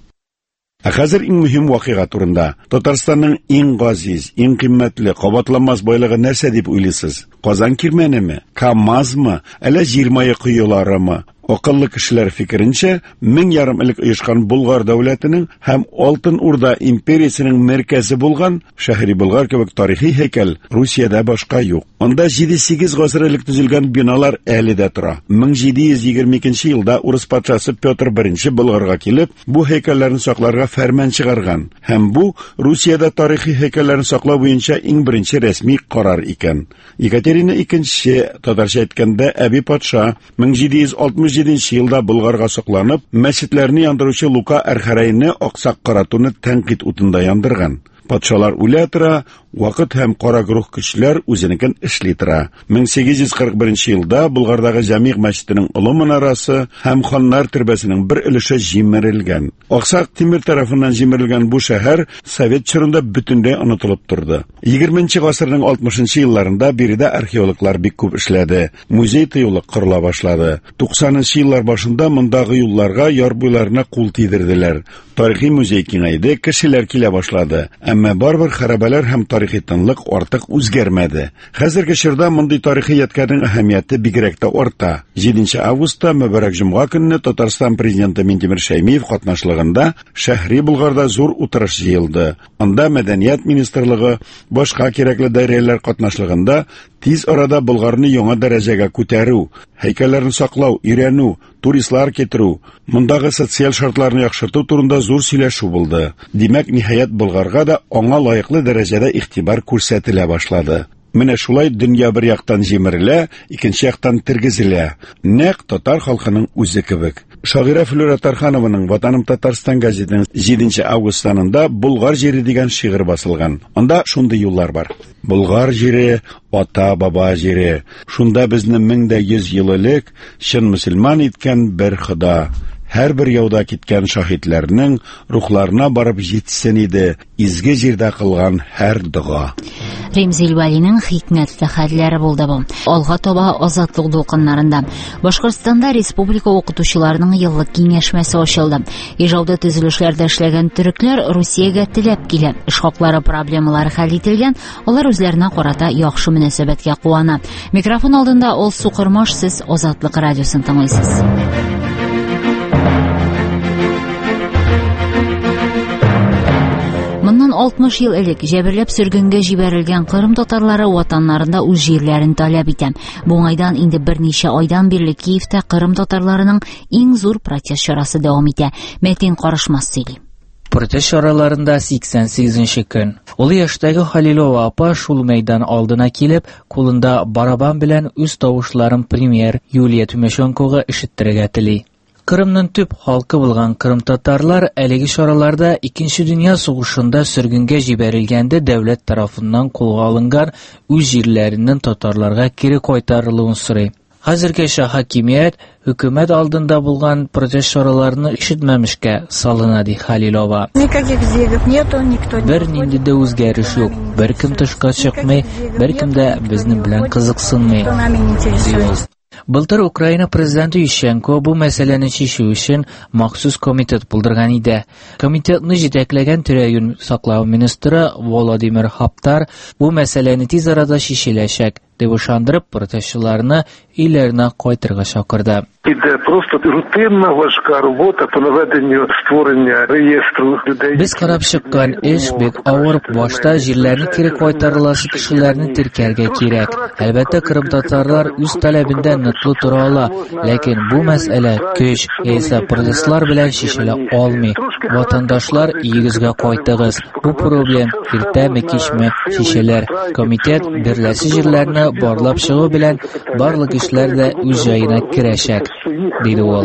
Ә хәзер иң мөһим вакыйга турында. Татарстанның иң газиз, иң кыйммәтле, кабатланмас байлыгы нәрсә дип уйлыйсыз? Казан кирмәнеме? КАМАЗмы? Әллә җир мае коеларымы? Акыллы кешеләр фикеренчә, мең ярым элек оешкан Болгар дәүләтенең һәм Алтын Урда империясының мәркәзе булган Шәһри Болгар кебек тарихи һәйкәл Русиядә башка юк. Анда җиде-сигез гасыр элек төзелгән биналар әле дә тора. мең җиде йөз егерме икенче елда урыс патшасы Петр беренче Болгарга килеп, бу һәйкәлләрне сакларга фәрман чыгарган. Һәм бу Русиядә тарихи һәйкәлләрне саклау буенча иң беренче рәсми карар икән. Екатерина икенче, татарча әйткәндә, Әби патша мең җиде йөз алтмыш җиденче елда Болгарга сокланып, мәчетләрне яндыручы Лука Әрхәрәйне аксак каратуны тәнкыйть утында яндырган. Патшалар үлә тора, вакыт һәм кара грух көчләр үзенекен эшли тора. мең сигез йөз кырык беренче елда Болгардагы Җәмигъ мәчетенең олы манарасы һәм ханнар төрбәсенең бер өлеше җимерелгән. Аксак Тимер тарафыннан җимерелгән бу шәһәр Совет чорында бөтенләй онытылып торды. егерменче гасырның алтмышынчы елларында биредә археологлар бик күп эшләде. Музей тыюлык корыла башлады. туксанынчы еллар башында мондагы юлларга, яр буйларына кул тидерделәр. Тарихи музей киңәйде, кешеләр килә башлады. Әмма барбар хәрабәләр һәм тарихи тынлык артык үзгәрмәде. Хәзерге чорда мондый тарихи ядкарның әһәмияте бигрәк тә арта. җиденче августта Мөбарәк җомга көнне Татарстан президенты Минтимер Шәймиев катнашлыгында Шәһри Болгарда зур утырыш җыелды. Анда Мәдәният министрлыгы, башка кирәкле даирәләр катнашлыгында тиз арада Болгарны яңа дәрәҗәгә күтәрү, һәйкәлләрне саклау, өйрәнү, туристлар китерү, мондагы социаль шартларны яхшырту турында зур сөйләшү булды. Димәк, ниһаять Болгарга да аңа лаеклы дәрәҗәдә игътибар күрсәтелә башлады. Менә шулай дөнья бер яктан җимерелә, икенче яктан тергезелә. Нәкъ татар халкының үзе кебек. Шагыйрә Флюра Тарханованың Ватаным Татарстан газетының җиденче август санында Булгар җире дигән шигырь басылган. Анда шундый юллар бар. Булгар җире, ата-баба җире. Шунда безне мең дә йөз ел элек чын мөселман иткән бер Хода. Һәр бер яуда киткән шаһитләрнең рухларына барып җитсен иде изге җирдә кылган һәр дуга. Ремзил Валинең хикмәтле хәлләре булды бу. Алга таба азатлык дулкыннарында Башкортстанда республика укытучыларының еллык киңәшмәсе ачылды. Ижауда төзелешләрдә эшләгән төрекләр Русиягә теләп килә. Эш хаклары проблемалары хәл ителгән, алар үзләренә карата яхшы мөнәсәбәткә куана. Микрофон алдында ул Сукырмаш, сез Азатлык радиосын тыңлыйсыз. Моннан алтмыш ел элек җәберләп сөргөнгә җибәрелгән Кырым татарлары ватаннарында үз җирләрен таләп итә. Бу айдан инде берничә айдан бирле Киевтә Кырым татарларының иң зур протест чарасы дәвам итә. Мәтин Карышмас сөйли. Протест чараларында сиксән сигезенче көн. Ул яшьтәге Халилова апа шул мәйдан алдына килеп, кулында барабан белән үз тавышларын премьер Юлия Тимошенкога ишеттерергә тели. Кырымның төп халкы булган кырым татарлар әлеге чараларда Икенче дөнья сугышында сөргөнгә җибәрелгәндә дәүләт тарафыннан кулга алынган үз җирләреннән татарларга кире кайтарылуын сорый. Хәзергәчә хакимият хөкүмәт алдында булган протест чараларны ишетмәмешкә салына, ди Халилова. Никаких сдвигов нету, никто не. Бер нинди дә үзгәреш юк. Беркем тышка чыкмый, беркем дә безнең белән кызыксынмый. Былтыр Украина президенты Ющенко бу мәсьәләне чишү өчен махсус комитет булдырган иде. Комитетны җитәкләгән тирә-юнь саклау министры Владимир Хаптар бу мәсьәләне тиз арада чишеләчәк дип ышандырып, протестчыларны өйләренә кайтырга чакырды. Іде просто рутинна важка робота по наведенню створення реєстру людей. Без карап чыккан эш бик авыр. Башта җирләрне кире кайтарыласы кешеләрне теркәргә кирәк. Әлбәттә, Кырым татарлар үз таләбендә ныклы тора ала, ләкин бу мәсьәлә көч яисә протестлар белән чишелә алмый. Ватандашлар, игезгә кайтыгыз. Бу проблем иртәме кичме чишелер. Комитет берләшә җирләрне барлап чыгу белән барлык эшләр дә үз җаена керәчәк, диде ул.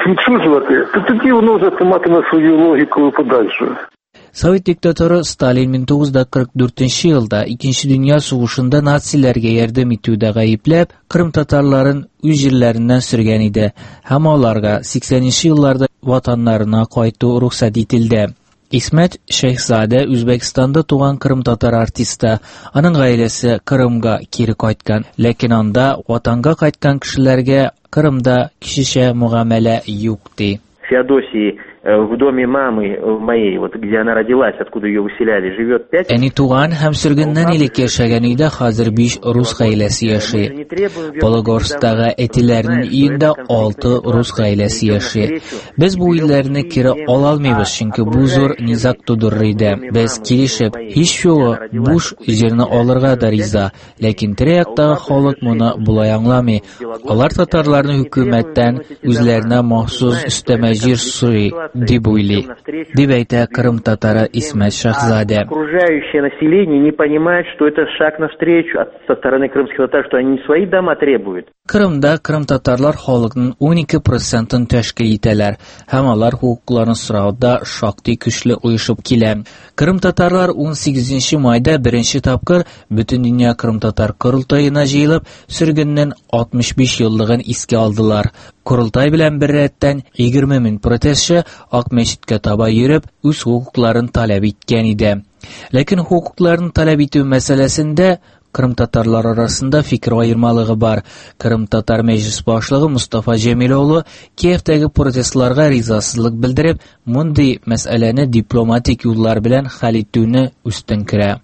Совет диктаторы Сталин мең тугыз йөз кырык дүртенче елда Икенче дөнья сугышында нациләргә ярдәм итүдә гаепләп, Кырым татарларын үз җирләреннән сөргән иде һәм аларга сиксәненче елларда ватаннарына кайту рөхсәт ителде. Исмәт Шәйхзадә Үзбәкстанда туган кырым татар артисты. Аның гаиләсе Кырымга кире кайткан, ләкин анда ватанга кайткан кешеләргә Кырымда кишечә муамәлә юк ди. Феодосии в доме мамы моей, вот где она родилась, откуда ее выселяли, живет пять. Әни туган һәм сөргөннән элек яшәгән өйдә хәзер биш рус гаиләсе яши. Пологорстагы әтиләрнең өендә алты рус гаиләсе яши. Без бу өйләрне кире ала алмыйбыз, чөнки бу зур низак тудырыр иде. Без килешеп, һич югы буш җирне алырга да риза, ләкин тирә-яктагы халык моны булай аңламый. Алар татарларны хөкүмәттән үзләренә махсус өстәмә җир сорый. Дибуйли. Дибәйтә Кырым татары Исмәт Шәйхзадә. Окружающее население не понимает, что это шаг навстречу со стороны крымских татар, что они не свои дома требуют. Кырымда Кырым татарлар халыкның унике процентын тәшкил итәләр һәм алар хукукларын сорауда шактый көчле уешып килә. Кырым татарлар ун сигезенче майда беренче тапкыр Бөтен дөнья Кырым татар курултаена җыелып, сөргөннән алтмыш биш еллыгын искә алдылар. Курултай белән бер рәттән егерме мең протестчы Ак мәчеткә таба йөреп, үз хукукларын таләп иткән иде. Ләкин хукукларын таләп итү мәсьәләсендә Кырым татарлар арасында фикер аермалыгы бар. Кырым татар мәҗлес башлыгы Мустафа Җәмил Киевтәге протестларга ризасызлык белдереп, мондый мәсьәләне дипломатик юллар белән хәл итүне үстен керә.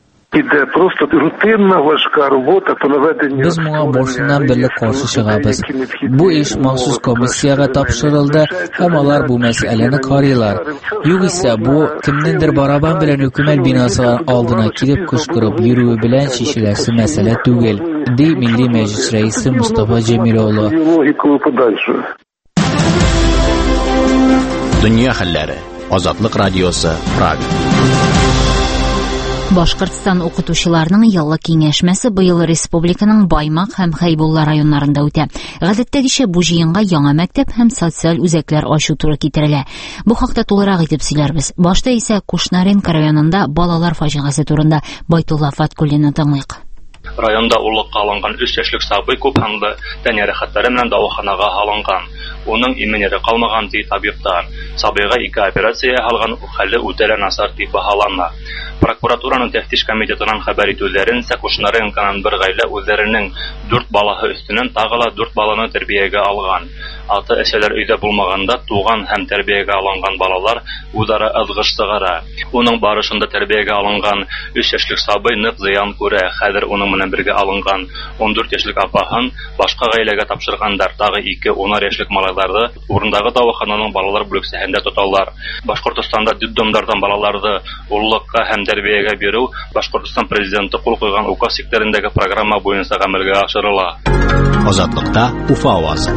Іде просто рутинна важка робота по наведенню. Без моңа башыннан бирле каршы чыгабыз. Бу эш махсус комиссияга тапшырылды һәм алар бу мәсьәләне карыйлар. Югыйсә бу кемнеңдер барабан белән хөкүмәт бинасы алдына килеп кычкырып йөрүе белән чишеләсе мәсьәлә түгел, ди Милли Мәҗлес рәисе Мустафа Җәмил. Дөнья хәлләре. Азатлык радиосы, Прага. Башкортстан укытучыларының яллы киңәшмәсе быел республиканың Баймак һәм Хәйбулла районнарында үтә. Гадәттәгечә бу җыенга яңа мәктәп һәм социаль үзәкләр ачу туры китерелә. Бу хакта тулырак итеп сөйләрбез. Башта исә Кушнаренко районында балалар фаҗигасы турында Байтулла Фаткуллины тыңлыйк. Районда уллыкка алынган өч яшьлек сабый күп ханлы тән ярәхәтләре белән дәваханага алынган. Уның иминере калмаган ди табибтар. Сабыйга ике операция яһалган, хәле үтәлә насар дип баһалана. Прокуратураның тәфтиш комитетынан хәбәр итүләренчә, Кушнаренконың бер гаилә үзләренең дүрт балаһы өстенән тагы ла дүрт баланы тәрбиягә алган. Ата-әсәләр өйдә булмаганда туган һәм тәрбиягә алынган балалар үзара ызгыш сыгара. Уның барышында тәрбиягә алынган өч яшьлек сабый нык зыян күрә. Хәзер уның менән бергә алынган он дүрт яшьлек апаһын башка гаиләгә тапшыргандар. Тагы ике унар яшьлек малайларны урындагы дәвахананың балалар бүлексәһендә тоталар. Башкортстанда детдомнардан балаларны уллыкка һәм тәрбиягә бирү Башкортстан президенты кул куйган указ сиктерендәге программа буенча гамәлгә ашырыла. Азатлыкта Уфа авазы.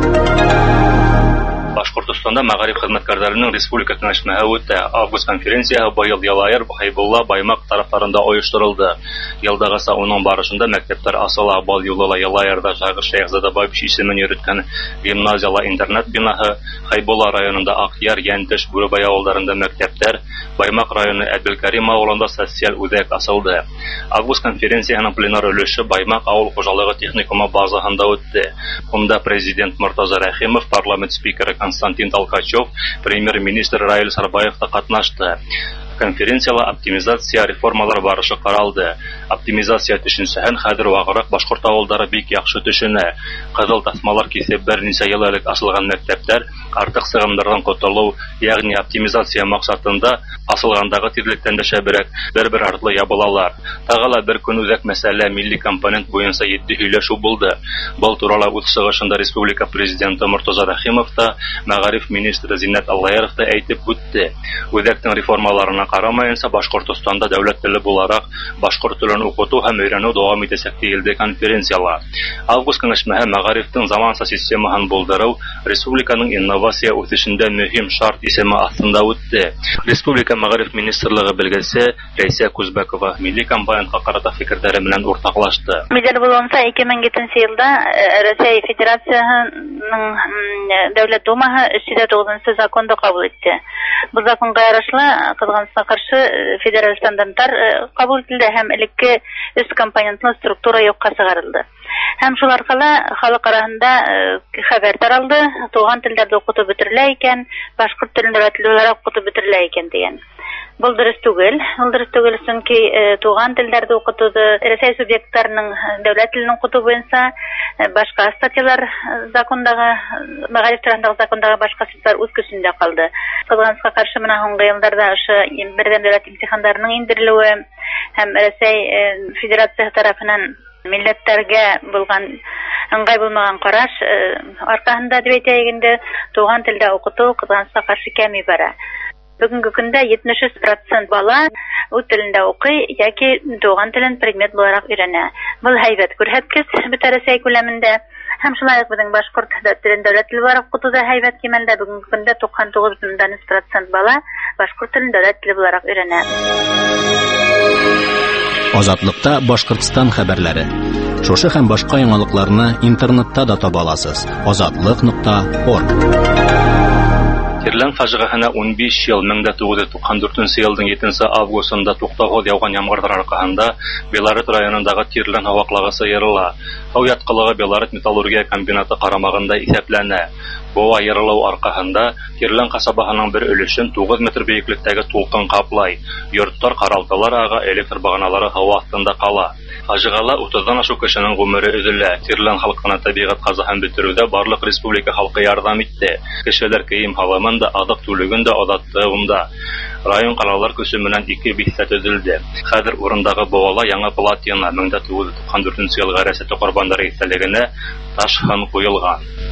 Башкортстанда мәгариф хезмәткәрләренең республика киңәшмәсе үтә. Август конференциясе быел Ялайыр, Хәйбулла, Баймак тарафларында оештырылды. Елдагыса уның барышында мәктәптәр асыла. Бал юлыла Ялайырда Шагыш Шәйхзада Бабич исемен йөрткән гимназияла интернат бинаһы, Хәйбулла районында Акъяр, Янтеш, Бүребай авылларында мәктәптәр, Баймак районы Әбделкәрим авылында социаль үзәк асылды. Август конференциясының пленар өлеше Баймак авыл хуҗалыгы техникумы базаһында үтте. Унда президент Мортаза Рәхимов, парламент спикеры Константин Толкачев, премьер-министр Раил Сарбаев та катнашты. Конференцияла оптимизация реформалар барышы каралды. Оптимизация төшенсәһен хәзер вагырак башкорт авылдары бик яхшы төшенә. Кызыл тасмалар кисеп берничә ел элек асылган мәктәптәр артык сыгымнардан котылу, ягъни оптимизация максатында асылгандагы тирлектән дә шәбрәк бер-бер артлы ябылалар. Тагыла бер көн үзәк мәсьәлә милли компонент буенча җитди һөйләшү булды. Был турыда үз чыгышында республика президенты Мортаза Рәхимов та, мәгариф министры Зиннәт Аллаяров та әйтеп үтте. Үзәктән реформаларына карамаенча Башкортстанда дәүләт теле буларак башкорт телен укыту һәм өйрәнү дәвам итәчәк диелде конференцияла. Август киңәшмәсе мәгарифтың заманча системасын булдыру республиканың инновация үсешендә мөһим шарт исеме астында үтте. Республика мәгариф министрлыгы белгесе Рәйсә Күзбәкова милли компонентка карата фикерләре белән уртаклашты. Мидер булганса ике мең җиденче елда Россия Федерациясының дәүләт думаһы өч йөз тугызынчы законды кабул итте. Бу законга ярашлы кызганычка каршы федераль стандартлар кабул ителде һәм элекке өч компонентлы структура юкка чыгарылды. Һәм шул аркылы халык арасында хәбәр таралды, туган телдәрдә укыту бетерелә икән, башкорт телен өйрәтелүләр укыту бетерелә икән дигән. Бұл дұрыс түгел. Бұл дұрыс түгел, чөнки туган телдәрдә укытуды Россия субъектларының дәүләт телен укыту буенча башка статьялар закондагы, мәгариф турындагы закондагы башка статьялар үз көчендә калды. Кызганычка каршы менә соңгы елларда ошо бердәм дәүләт имтиханнарының индерелүе һәм Россия Федерациясе тарафынан милләттәргә булган ыңгай булмаган караш аркасында дип әйтәйгәндә туган телдә укыту кызганычка каршы кәми бара. Бүгенге көндә җитмеш өч процент бала үз телендә укый яки туган телен предмет буларак өйрәнә. Бу һәйбәт күрсәткеч бөтен Россия күләмендә. Һәм шулай ук безнең башкорт телен дәүләт теле буларак укытуда һәйбәт кимәлдә бүгенге көндә туксан тугыз бөтен өч процент бала башкорт телен дәүләт теле буларак өйрәнә. Азатлыкта Башкортстан хәбәрләре. Шушы һәм башка яңалыкларны интернетта да таба аласыз. азатлык нокта орг. Тирлән фаҗигаһенә ун биш ел мең тугыз йөз туксан дүртенче елның җиденче августында туктагыз яуган ямгырлар аркасында Белорет районындагы Тирлән һаваклагысы ярыла. Һау яткылыгы Белорет металлургия комбинаты карамагында исәпләнә. Бу аерылу аркасында Тирлән касабаһының бер өлешен тугыз метр биеклектәге тулкын каплай. Йорттар, каралтылар ага электр баганалары һава астында кала. Фаҗигала утыздан ашу кешенең гомере өзелә. Тирлән халкына табигать казаһын бетерүдә барлык республика халкы ярдәм итте. Кешеләр кием халамын да, адык түлеген дә азаттыгында. Район калалар көче менән ике бистә төзелде. Хәзер урындагы бавала яңа платина мең тугыз йөз туксан дүртенче елга рәсәте корбаннары истәлегенә таш хан куелган.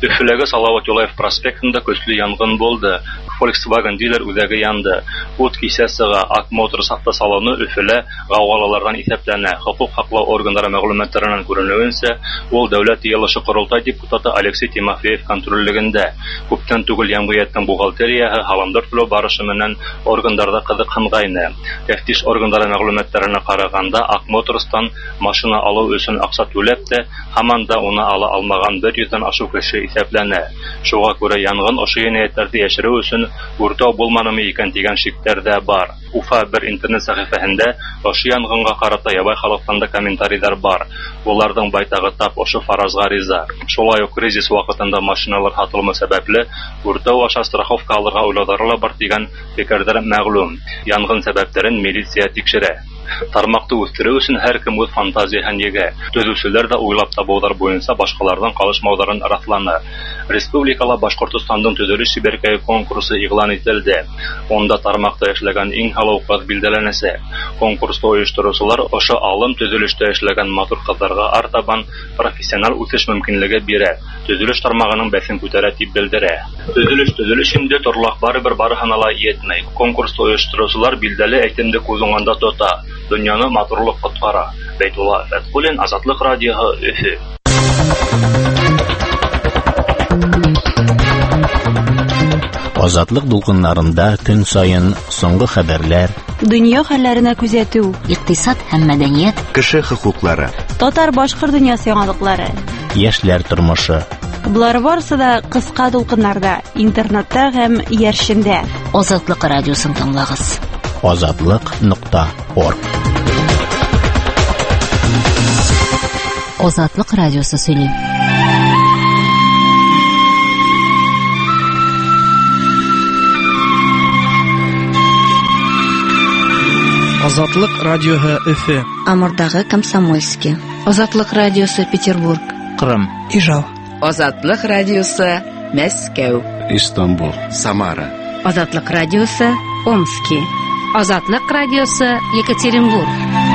Өфөләге Салават Юлаев проспектында көчле янгын булды. Volkswagen дилер үзәге янды. Ут кисә сыга. Ак Motors автосалоны Өфөлә гавалалардан исәпләнә. Хокук хаклау органнары мәгълүматларыннан күренүенчә, ул дәүләт йыелышы корылтай депутаты Алексей Тимофеев контрольлегендә. Күптән түгел җәмгыятьнең бухгалтерияһы халамдар түләү барышы менән органнарда кызыккангайны. Тәфтиш органнары мәгълүматларына караганда, Ак Motors'тан машина алу өчен акча түләп тә, һаман да уны ала алмаган бер йөздән ашу кеше исәпләнә. Шуңа күрә янгын ошо җинаятьләрне яшерү өчен уртау булманымы икән дигән шиктәр дә бар. Уфа бер интернет сәхифәһендә ошо янгынга карата ябай халыктан да комментарийлар бар. Буларның байтагы тап ошо фаразга риза. Шулай ук кризис вакытында машиналар сатылмы сәбәпле уртау аша страховка алырга уйлаулары бар дигән фикерләр мәгълүм. Янгын сәбәпләрен милиция тикшерә. Тармакты үстерү өчен һәркем үз фантазияһен егә. Төзүчеләр дә уйлап табулар буенча башкалардан калышмауларын раслана. Республикала Башкортостандың төзелеш шибәркәе конкурсы игълан ителде. Онда тармакта эшләгән иң халык кыз билдәләнәсе. Конкурста оештыручылар ошо алым төзелештә эшләгән матур кызларга артабан профессиональ үсеш мөмкинлеге бирә. Төзелеш тармагының бәсен күтәрә дип белдерә. Төзелеш төзелеш инде торлак барыбер барыһын ала йетмәй. Конкурста оештыручылар билдәле әйтемде күзуңанда тота. Дөньяны матурлык коткара. Бәйтулла Фәткулин, Азатлык радиоһы, Өфө. Азатлык дулкыннарында көн сайын соңгы хәбәрләр, дөнья хәлләренә күзәтү, икътисад һәм мәдәният, кеше хокуклары, татар-башкорт дөньясы яңалыклары, яшьләр тормышы. Булар барысы да кыска дулкыннарда, интернетта һәм яршендә. Азатлык радиосын тыңлагыз. азатлык нокта орг. Азатлык радиосы сөйли. Азатлык радиоһы Өфө. Амурдагы Комсомольский. Азатлык радиосы Петербург. Кырым. Ижау. Азатлык радиосы Мәскәү. Истанбул. Самара. Азатлык радиосы Омский. Азатлык радиосы Екатеринбург.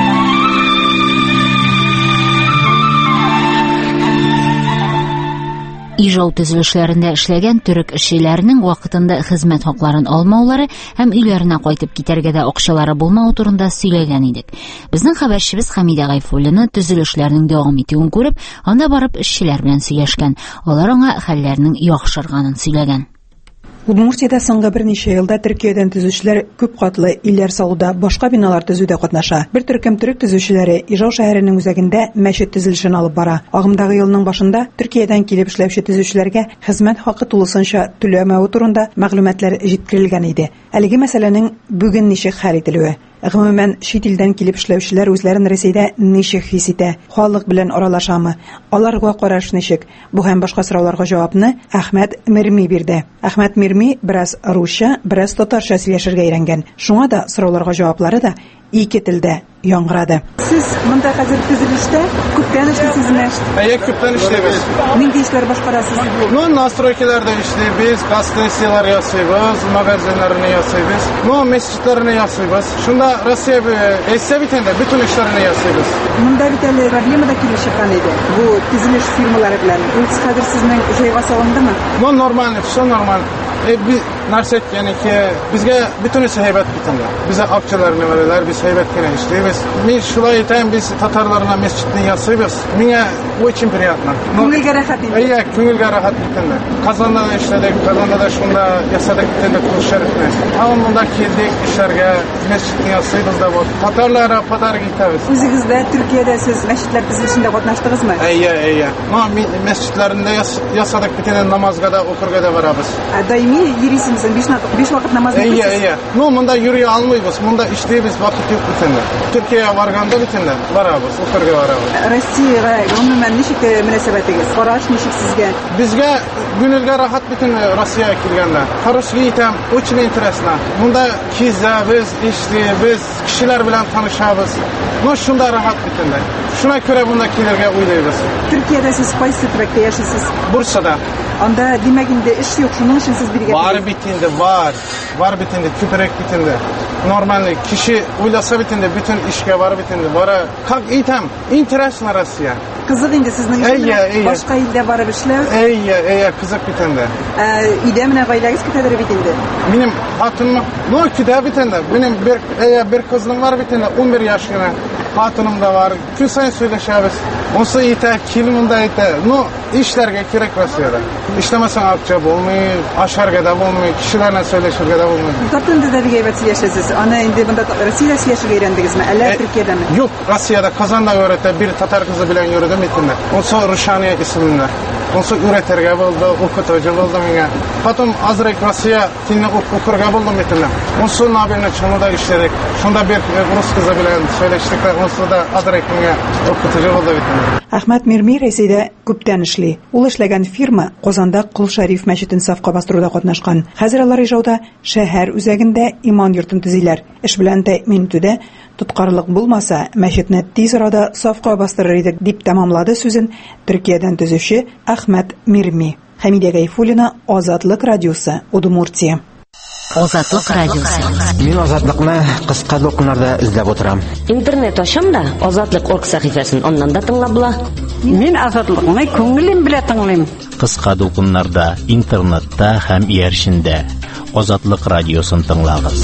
Ижау төзелешләрендә эшләгән төрек эшчеләренең вакытында хезмәт хакларын алмаулары һәм өйләренә кайтып китәргә дә акчалары булмау турында сөйләгән идек. Безнең хәбәрчебез Хәмидә Гайфуллина төзелешләрнең дәвам итүен күреп, анда барып эшчеләр белән сөйләшкән. Алар аңа хәлләрнең яхшырганын сөйләгән. Удмуртиядә соңгы берничә елда Төркиядән төзүчеләр күп катлы илләр салуда, башка биналар төзүдә катнаша. Бер төркем төрек төзүчеләре Ижау шәһәренең үзәгендә мәчет төзелешен алып бара. Агымдагы елның башында Төркиядән килеп эшләүче төзүчеләргә хезмәт хакы тулысынча түләмәү турында мәгълүматлар җиткерелгән иде. Әлеге мәсьәләнең бүген ничек хәл ителүе? Гомумән, чит илдән килеп эшләүчеләр үзләрен Рәсәйдә ничек хис итә? Халык белән аралашамы? Аларга караш ничек? Бу һәм башка сорауларга җавапны Әхмәт Мирми бирде. Әхмәт Мирми бераз русча, бераз татарча сөйләшергә өйрәнгән. Шуңа да сорауларга җаваплары да ике телдә яңгырады. Сез монда хәзер төзелештә күптән эшлисезме? Әйе, күптән эшлибез. Нинди эшләр башкарасыз? Ну, настройкаларда эшлибез, конструкциялар ясыйбыз, магазиннарны ясыйбыз, ну, мәчетләрне ясыйбыз. Шунда Россия эссе битендә bütün эшләрне ясыйбыз. Монда бит әле проблема да килеп чыккан иде. Бу төзелеш фирмалары белән. Ул хәзер сезнең җайга салындымы? Ну, нормально, все нормально. E, biz narset yani ki bizge bütün işi heybet bitende. Bize akçalarını verirler, biz heybet kene işleyiz. Biz şulay etayım, biz Tatarlarına mescidini yasıyız. Mine o için priyatna. Künülge rahat bitende. İyi, künülge rahat bitende. Kazanda da işledik, kazanda da şunda yasadık bitende kuruşarıkne. Tamam bunda kildik işlerge mescidini yasıyız da bu. Tatarlara padar gitteriz. Üzünüzde Türkiye'de siz mescitler düzülüşünde katlaştınız mı? İyi, iyi. No, mescitlerinde yas, yasadık bitende namazga da okurga da varabız. Daimi yürüyüşümüzün beş vakit namaz kılıyoruz. İyi, iyi. No, bunda yürüye almayız. Bunda işleyimiz vakit yok bitende. Türkiye'ye varganda bitende varabız, okurga varabız. Rossiya'ya umumen neşik münasebetiniz? Qaraş neşik sizge? Bizge günülge rahat bitin Rossiya'ya kilgende. Qaraş giyitem, очень interesna. Bunda kizemiz, işleyimiz, kişiler bilen tanışabız. No, şunda rahat bitende. Şuna göre bunda kilirge uylayız. Türkiye'de siz qaysı tübekte yaşaysınız? Bursa'da. Anda demeginde iş yok, şunun için siz birge... Var bitinde, var. Var bitinde, küperek bitinde. Normalde kişi uylasa bitinde, bütün işge var bitinde. Var. Kalk item, interesna Rusya. Кызык инде сезнең өчен башка илдә барып эшләү. Әйе, әйе, кызык бит инде. Өйдә менә гаиләгез көтәдер бит инде. Минем хатыным, ну, көтә бит инде. Минем бер, әйе, бер кызым бар бит инде, он бер яшь гына. Хатыным да бар. Күн сайын сөйләшәбез. Онсы итә, килмендә итә. Ну, эшләргә кирәк Россиядә. Эшләмәсәң акча булмый, ашарга да булмый, кешеләрне сөйләшергә дә булмый. Татында да бигә сөйләшәсез. Аны инде монда Россиядә сөйләшергә өйрәндегезме, әллә Төркиядәме? Юк, Россиядә Казанда öğretә, бер татар кызы белән йөрдем итендә. Онсы Рушания исемендә. Онсы öğретергә булды, укытучы булды миңа. Потом азрак Россия тилне укырга булдым итендә. Онсы набелне чынында эшләдек. Шунда бер рус кызы белән сөйләштек, онсы да азрак миңа укытучы булды итендә. Әхмәт Мирми Рәсәйдә күптән эшли. Ул эшләгән фирма Казанда Кол Шәриф мәчетен сафка бастыруда катнашкан. Хәзер алар Ижауда шәһәр үзәгендә иман йортын төзиләр. Эш белән тәэмин итүдә тоткарлык булмаса, мәчетне тиз арада сафка бастырыр идек, дип тәмамлады сүзен Төркиядән төзүче Әхмәт Мирми. Хәмидә Гайфуллина, Азатлык радиосы, Удмуртия. Азатлык радиосы. Мин Азатлыкны кыска докумнарда эзләп утырам. Интернет ачам да Азатлык точка орг сәхифәсен аннан да тыңлап була. Мин Азатлыкны күңелем белән тыңлыйм. Кыска докумнарда, интернетта һәм ияршендә Азатлык радиосын тыңлагыз.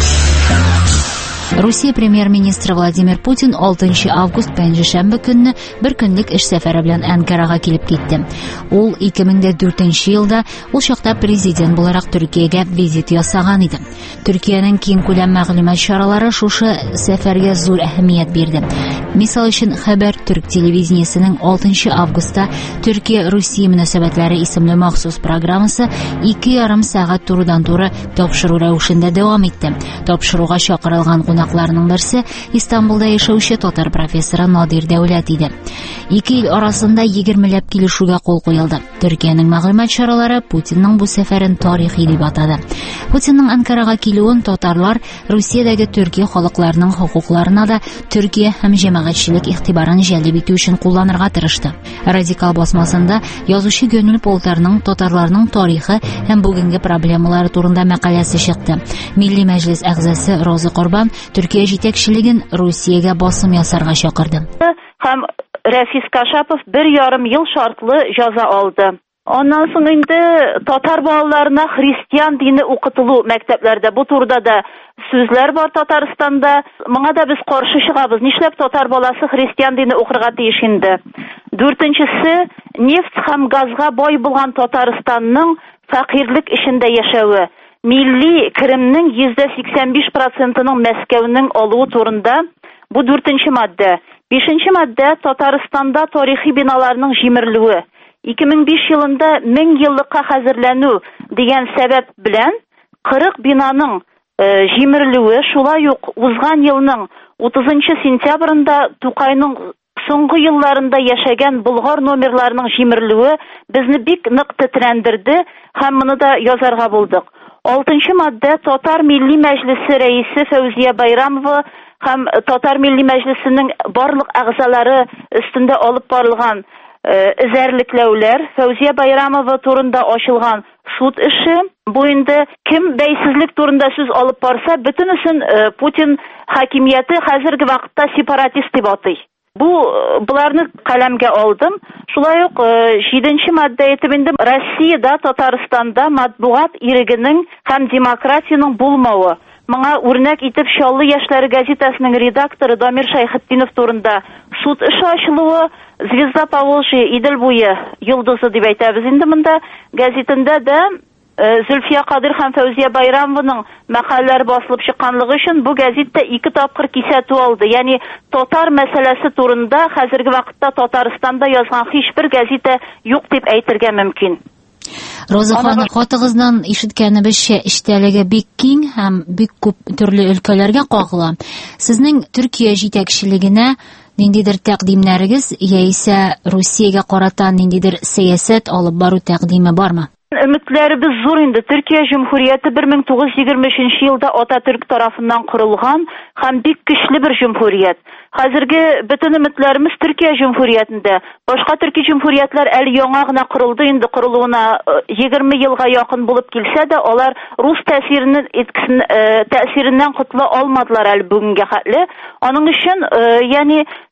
Россия премьер-министры Владимир Путин алтынчы август пәнҗешәмбе көнне бер көнлек эш сәфәре белән Әнкарага килеп китте. Ул ике мең дүртенче елда ул чакта президент буларак Төркиягә визит ясаган иде. Төркиянең киң күләм мәгълүмат чаралары шушы сәфәргә зур әһәмият бирде. Мисал өчен Хәбәр Түрк телевидениесенең алтынчы августта Төркия-Русия мөнәсәбәтләре исемле махсус программасы ике ярым сәгать турыдан-туры тапшыру рәвешендә дәвам итте. Тапшыруга чакырылган кунакларның берсе Истанбулда яшәүче татар профессоры Надир Дәүләт иде. Ике ил арасында егермеләп килешүгә кул куелды. Төркиянең мәгълүмат чаралары Путинның бу сәфәрен тарихи дип атады. Путинның Анкарага килүен татарлар Русиядәге төрки халыкларының хукукларына да Төркия һәм җәмәгатьчелек игътибарын җәлеп итү өчен кулланырга тырышты. Радикал басмасында язучы Гönül Полтарның татарларның тарихы һәм бүгенге проблемалары турында мәкаләсе чыкты. Милли мәҗлес әгъзасы Роза Корбан Төркия җитәкчелеген Русиягә басым ясарга чакырды. Һәм Рәфис Кашапов бер ярым ел шартлы җәза алды. Ondan soң инде татар балаларына христиан дине укытылу мәктәпләрдә бу турыда да сүзләр бар Татарстанда. Моңа да без каршы чыгабыз. Нишләп татар баласы христиан дине укырга тиеш инде? Дүртенчесе, нефт һәм газга бай булган Татарстанның фәкыйрлек эчендә яшәве. Милли керемнең йөз сиксән биш процентының Мәскәүнең алуы турында бу дүртенче мадда. Бишенче мадда Татарстанда тарихи биналарның җимерелүе. ике мең биш елында мең еллыкка хәзерләнү дигән сәбәп белән кырык бинаның э, җимерелүе, шулай ук узган елның утызынчы сентябрендә Тукайның соңгы елларында яшәгән Болгар номерларының җимерелүе безне бик нык тетрәндерде һәм моны да язарга булдык. алтынчы мадда Татар Милли Мәҗлесе рәисе Фәүзия Байрамова һәм Татар Милли Мәҗлесенең барлык әгъзалары өстендә алып барылган эзәрлекләүләр, Фәүзия Байрамова турында ачылган суд эше. Бу инде кем бәйсезлек турында сүз алып барса, бөтенесен Путин хакимияте хәзерге вакытта сепаратист дип атый. Бу буларны каләмгә алдым. Шулай ук җиденче мадда әйтеп инде Россиядә, Татарстанда матбугат ирегенең һәм демократияның булмавы. Моңа үрнәк итеп Чаллы яшьләре газетасының редакторы Дамир Шайхетдинов турында суд эше ачылуы, Звезда Поволжья, Идел буе йолдызы дип әйтәбез инде монда газетында да Зөлфия Кадир һәм Фәүзия Байрамованың мәкаләләре басылып чыкканлыгы өчен бу газетта ике тапкыр кисәтү алды. Ягъни татар мәсьәләсе турында хәзерге вакытта Татарстанда язган һичбер газета юк дип әйтергә мөмкин. Роза ханым, хатыгыздан ишеткәнебезчә, эштәлеге бик киң һәм бик күп төрле өлкәләргә кагыла. Сезнең Төркия җитәкчелегенә ниндидер тәкъдимнәрегез яисә Русиягә карата ниндидер сәясәт алып бару тәкъдиме бармы? Өметләребез зур инде. Төркия Җумһурияте бер мең тугыз йөз егерме өченче елда Ататürk тарафыннан корылган һәм бик көчле бер җумһурият. Хәзерге бөтен өметләребез Төркия Җумһуриятендә. Башка төрки җумһуриятлар әле яңа гына корылды, инде корылуына егерме елга якын булып килсә дә, алар рус тәэсиреннән эткисен тәэсиреннән котыла алмадылар әле бүгенгә хәтле. Аның өчен, ягъни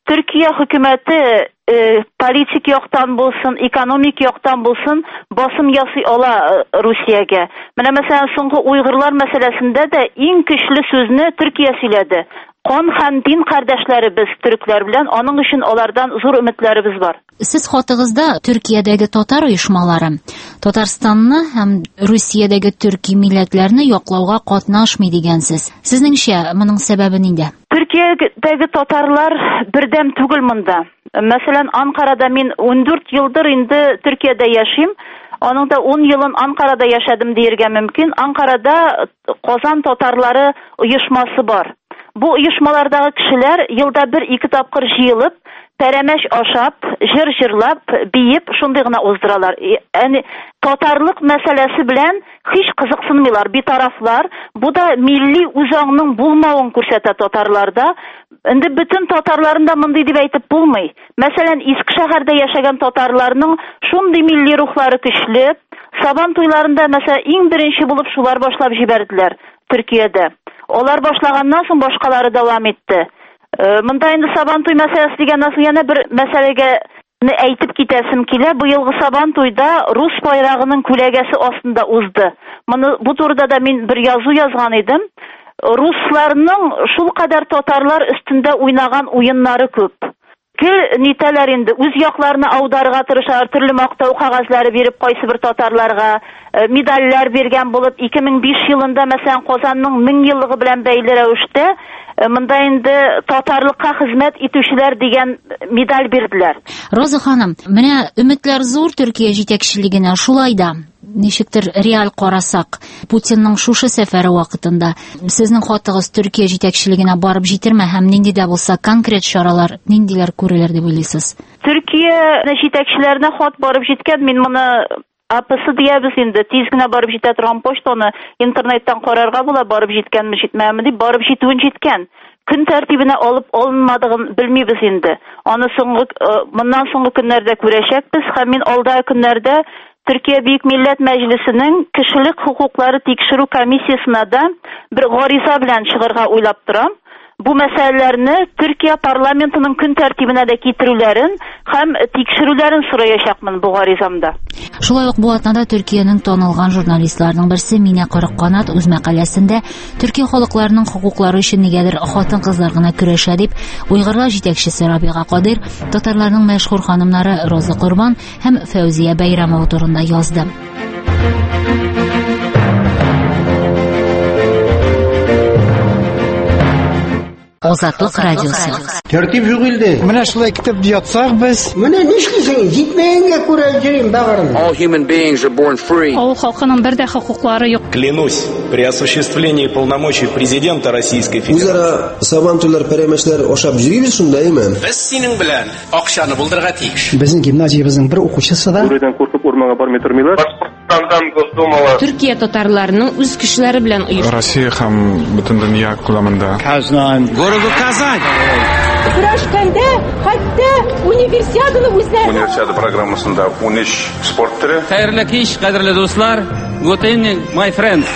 Türkiye hükümeti e, politik yoqdan bulsun, ekonomik yoqdan bulsun, basım yasый ola e, Rusiyaga. Mana mesela so'nggi Uyg'urlar meselesinde de en güçlü sözünü Türkiye söyledi. Qon ham din qardoshlarimiz biz Türkler bilan, onun için onlardan zo'r umidlarimiz var. Siz xotиг'izda Turkiyadagi Tatar uyushmalari Tatarstonni ham Rusiyadagi turkiy millatlarni yo'qlauga qatnashmay degansiz. Sizningcha buning sababi nida? Türkiye'deki Tatarlar birdem tugul mında. Mesela Ankara'da min on dört yıldır indi Türkiye'de yaşayım. Onun da on yılın Ankara'da yaşadım diyerge mümkün. Ankara'da Kozan Tatarları uyuşması var. Bu uyuşmalardagi kişiler yılda bir iki tapkır jıyılıp, peremeş aşap, jır jırlap, biyip, şundigina ozdıralar. Yani Tatarlık meselesi bilen hiç kızıksınmıyorlar bir taraflar. Bu da milli uzağının bulmağını kürsete Tatarlarda. Şimdi bütün Tatarların da mındı dip aytıp bulmay. Mesela Eskişehir'de yaşayan Tatarlarının şundi milli ruhları güçlü. Saban toylarında mesela en birinci bulup şular başlap jiberdiler Türkiye'de. Olar başlagandan soň başkaları devam etti. E, Mında endi Sabantoy meselesi degandan soň yana bir meselege aytip kitesim kile. Bu yılgı Sabantoyda Rus bayrağının külegesi ostunda uzdu. Bunu bu turda da men bir yazı yazgan edim. Ruslarning şul kadar Tatarlar üstünde oynagan oyunları köp. Ki niteler indi üz yoqlarini avdarga tırışar, türlü maqtav qagazlari berip qaysı bir Tatarlarga e, medaller bergen bulup iki ming beş yılında mesela Kozanның ming yıllığı bilen beyli rəvişdə e, mında indi Tatarlıqqa xizmet etüşler degen medal berdiler. Роза ханым, менә өметләр зур Төркия җитәкчелегенә шулайда. Ничектер реаль карасак, Путинның шушы сәфәре вакытында сезнең хатыгыз Төркия җитәкчелегенә барып җитерме һәм нинди дә булса конкрет чаралар ниндиләр күрелер дип уйлыйсыз? Төркия җитәкчеләренә хат барып җиткән, мин моны апысы диябез инде, тиз генә барып җитә торган почтаны интернеттан карарга була, барып җиткәнме җитмәме дип, барып җитүен җиткән. Көн тәртибенә алып алынмадыгын белмибез инде. Аны соңгы моннан соңгы көннәрдә күрәчәкбез һәм мин алда көннәрдә Türkiye Büyük Millet Meclisi'nin kişilik hukukları tekşiru komisyasına da bir gariza bilen çıkarga uylap duram. Bu meselelerini Türkiye parlamentinin gün tertibine de getirülerin hem tekşirülerin sorayaşakmın bu garizamda. Шулай ук бу атнада Төркиянең танылган журналистларның берсе Минә Кырык Канат үз мәкаләсендә Төркия халыкларының хукуклары өчен нигәдер хатын-кызлар гына көрәшә дип, уйгырлар җитәкчесе Рабига Кадир, татарларның мәшһүр ханымнары Роза Курбан һәм Фәүзия Бәйрәмова турында язды. Азатлык радиосы. Тәртип юк инде. Менә шулай китеп ятсак без. Менә нишлисең? Җитмәгәнгә күрә җирим багырын. All human beings are born free. Авыл халкының бер дә хокуклары юк. Клянусь, при осуществлении полномочий президента Российской Федерации. Үзара сабантуйлар, пәрәмәчләр ашап йөрибез шундаймы? Без синең белән акчаны булдырга тиеш. Безнең гимназиябезнең бер укучысы да. Бүрәдән куркып урманга бармый тормыйлар. Түркия татарларының үз кешеләре белән оештырылган. Россия һәм бөтен дөнья күләмендә. Казан, городу Казань. Күрәшкәндә хәтта универсиаданы үзләре. Универсиада программасында он өч спорт төре. Хәерле кич, кадерле дуслар. Good evening, my friends.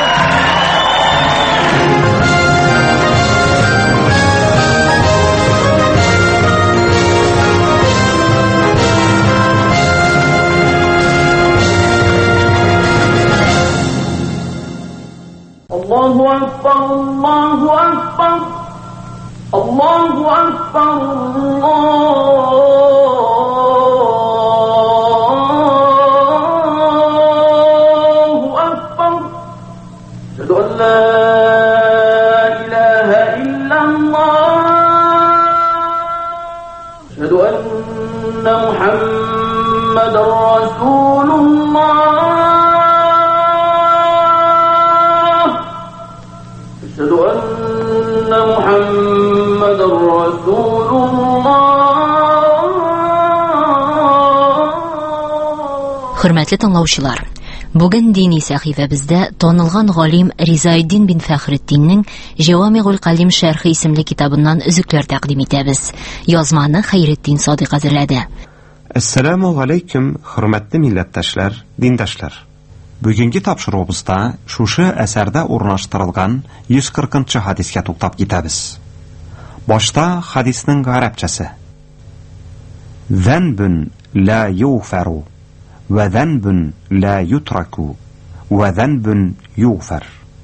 Allahu Akbar, Allahu Akbar, Allahu Akbar, Allahu Akbar. Ashhadu an la ilaha illallah. Ashhadu anna Muhammadar Rasulullah. أشهد أن محمد رسول الله. Хөрмәтле тыңлаучылар, бүген дини сәхифәбездә танылган галим Ризаэддин бин Фәхретдиннең Җавамигул Калим шәрхи исемле китабыннан өзекләр тәкъдим итәбез. Язманы Хәйретдин Садыйк әзерләде. Ассаламу алейкум, хөрмәтле милләттәшләр, диндәшләр. Бүгенге тапшыруыбызда шушы әсәрдә урнаштырылган йөз кыркынчы хадискә туктап китәбез. Башта хадиснең гарәпчәсе. Зәнбун ла юфару ва зәнбун ла ютраку ва зәнбун юфар.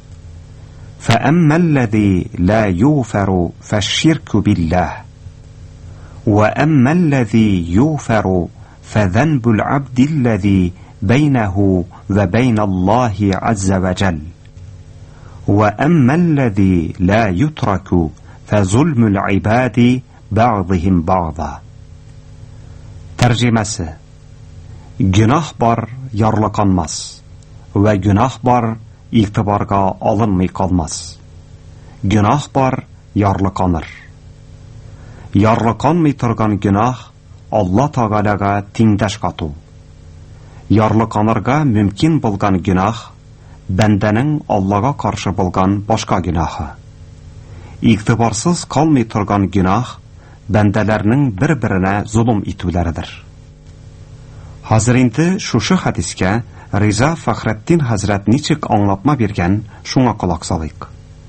فأما الذي لا يغفر فالشرك بالله وأما الذي يغفر فذنب العبد الذي بينه وبين الله عز وجل وأما الذي لا يترك فظلم العباد بعضهم بعضا. Tərcüməsi: Günah bar yarlıqanmaz və günah bar İqtibarga alınmay qalmaz. Günah bar, yarlıqanır. Yarlıqanmay turgan günah Allah Tağalaga tindəş qatu. Yarlıqanırga mümkün bulgan günah bəndənin Allah'a qarşı bulgan başqa günahı. İqtibarsız qalmay turgan günah bəndələrinin bir-birinə zulüm itüləridir. Hazır indi şuşu hadiskə Riza Fəxrəddin Həzrət niçik anlatma bergən şuna qulaq salıyıq.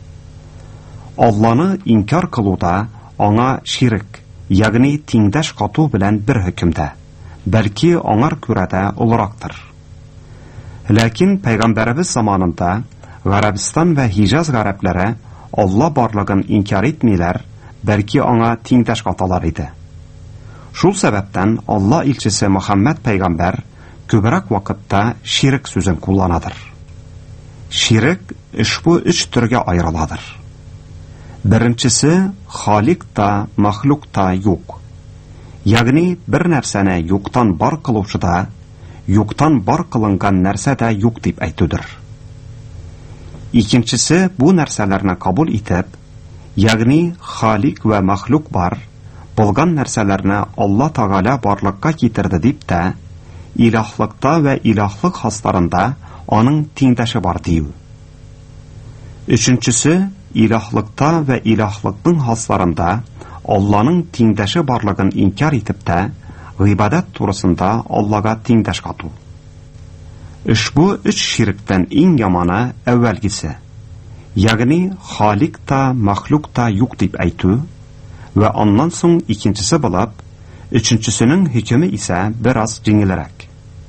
Allah'ını inkar qılıuda ona şirik, yağni tindəş qatu bilən bir hükümdə, bəlki anar körədə oluraqdır. Lakin Peyğəmbərimiz zamanında Qarabistan və Hicaz qərəblərə Allah barlığın inkar etməylər, bəlki ona tindəş qatalar idi. Şul səbəbdən Allah ilçisi Muhammed Peyğəmbər köbərək vaqtda şirik sözün kullanadır. Şirik ushbu üç türge ayrıladır. Birincisi, xaliq da, maxluq da yo'q. Ya'ni bir narsani yo'qdan bar qiluvchida, yo'qdan bar qilingan narsa da yo'q deb aytudir. Ikkinchisi, bu narsalarni qabul etib, ya'ni xaliq va maxluq bar bo'lgan narsalarni Alloh Taala barliqqa keltirdi deb da ilahlıqda və ilahlıq haslarında onun tindəşi var deyiv. Üçüncüsü, ilahlıqda və ilahlıqның haslarında Allah'ın tindəşi barlığın inkar etib də ibadət turusunda Allah'a tindəş qatu. Ushbu üç şirkdən eng yomoni əvvəlgisi, ya'ni xaliq da, maxluq da yo'q deb aytu və ondan so'ng ikkinchisi bo'lib, üçüncüsünün hükümü ise biraz cingilirək.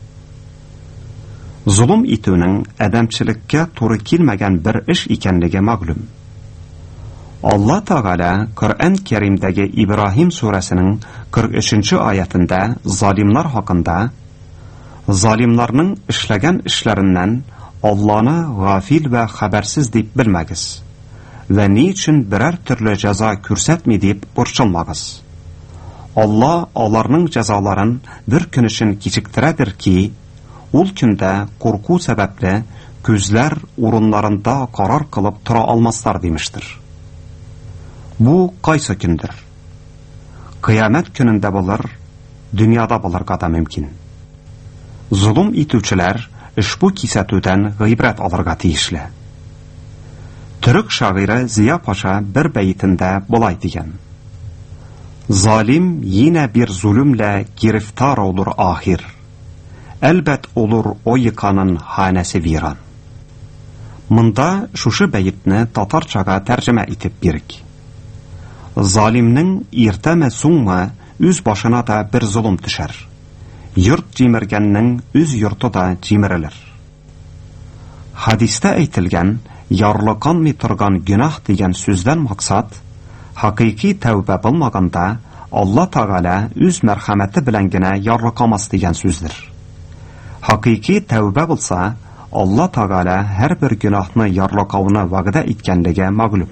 Zulüm etünin adamçılıkka to'g'ri kelmagan bir ish ekanligi ma'lum. Allah Taala Qur'on Karimdagi İbrahim surasining qirq uchinchi oyatida zolimlar haqida zolimlarning ishlagan ishlaridan Allah'ni g'afil va xabarsiz deb bilmagiz va ni uchun biror turli jazo ko'rsatmi deb burchilmagiz. Allah onlarning jazolarını bir kun uchun kechiktiradi ki, ul kunda qo'rquv sababli ko'zlar o'rinlarında qaror qilib tura olmaslar demiştir. Bu qaysi kundir? Qiyomat kunida bo'lar, dunyoda bo'larga da mumkin. Zulm etuvchilar ushbu kesatuvdan g'ibrat olirga tegishli. Turk shoiri Ziya Pasha bir baytida bo'lay degan: Zalim yine bir zulümle giriftar olur ahir. Elbet olur o yıkanın hanesi viran. Mında şuşu beyitni Tatarçaga tercüme etip birik. Zalimnin irteme so'ngma üz başına da bir zulüm düşer. Yurt cimirgennin üz yurtu da cimirilir. Hadiste aytilgan yarlıqanmay turgan günah degan so'zdan maqsad haqiqiy tavba bo'lmaganda Allah Taala o'z marhamati bilangina yarliqamas degan so'zdir. Haqiqiy tavba bo'lsa, Allah Taala har bir gunohni yarliqavni va'da etganligi ma'lum.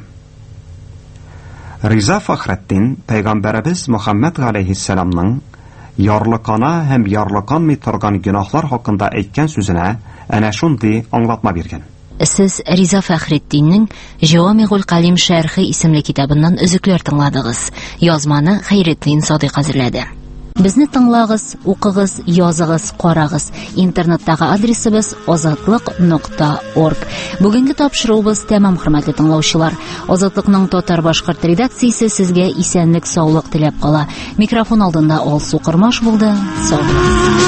Riza Fəxrəddin Peyğəmbərimiz Muhammed alayhissalamning yarliqana ham yarliqanmay turgan gunohlar haqında aytgan so'zini ana shunday anglatma bergan. Siz Riza Fəxreddinning Jawami'ul Qalim sharhi ismli kitobidan uzuklar tingladingiz. Yozmani Xayriddin Sodiq hazırladı. Bizni tinglag'iz, o'qig'iz, yozig'iz, qarag'iz. Internetdagi adresimiz ozodlik nuqta org. Bugungi topshiruvimiz tamom, hurmatli tinglovchilar. Ozodlikning Totar boshqirt redaksiyasi sizga esenlik, sog'lik tilab qola. Mikrofon oldinda Olsu Qurmosh bo'ldi. Sog' bo'ling.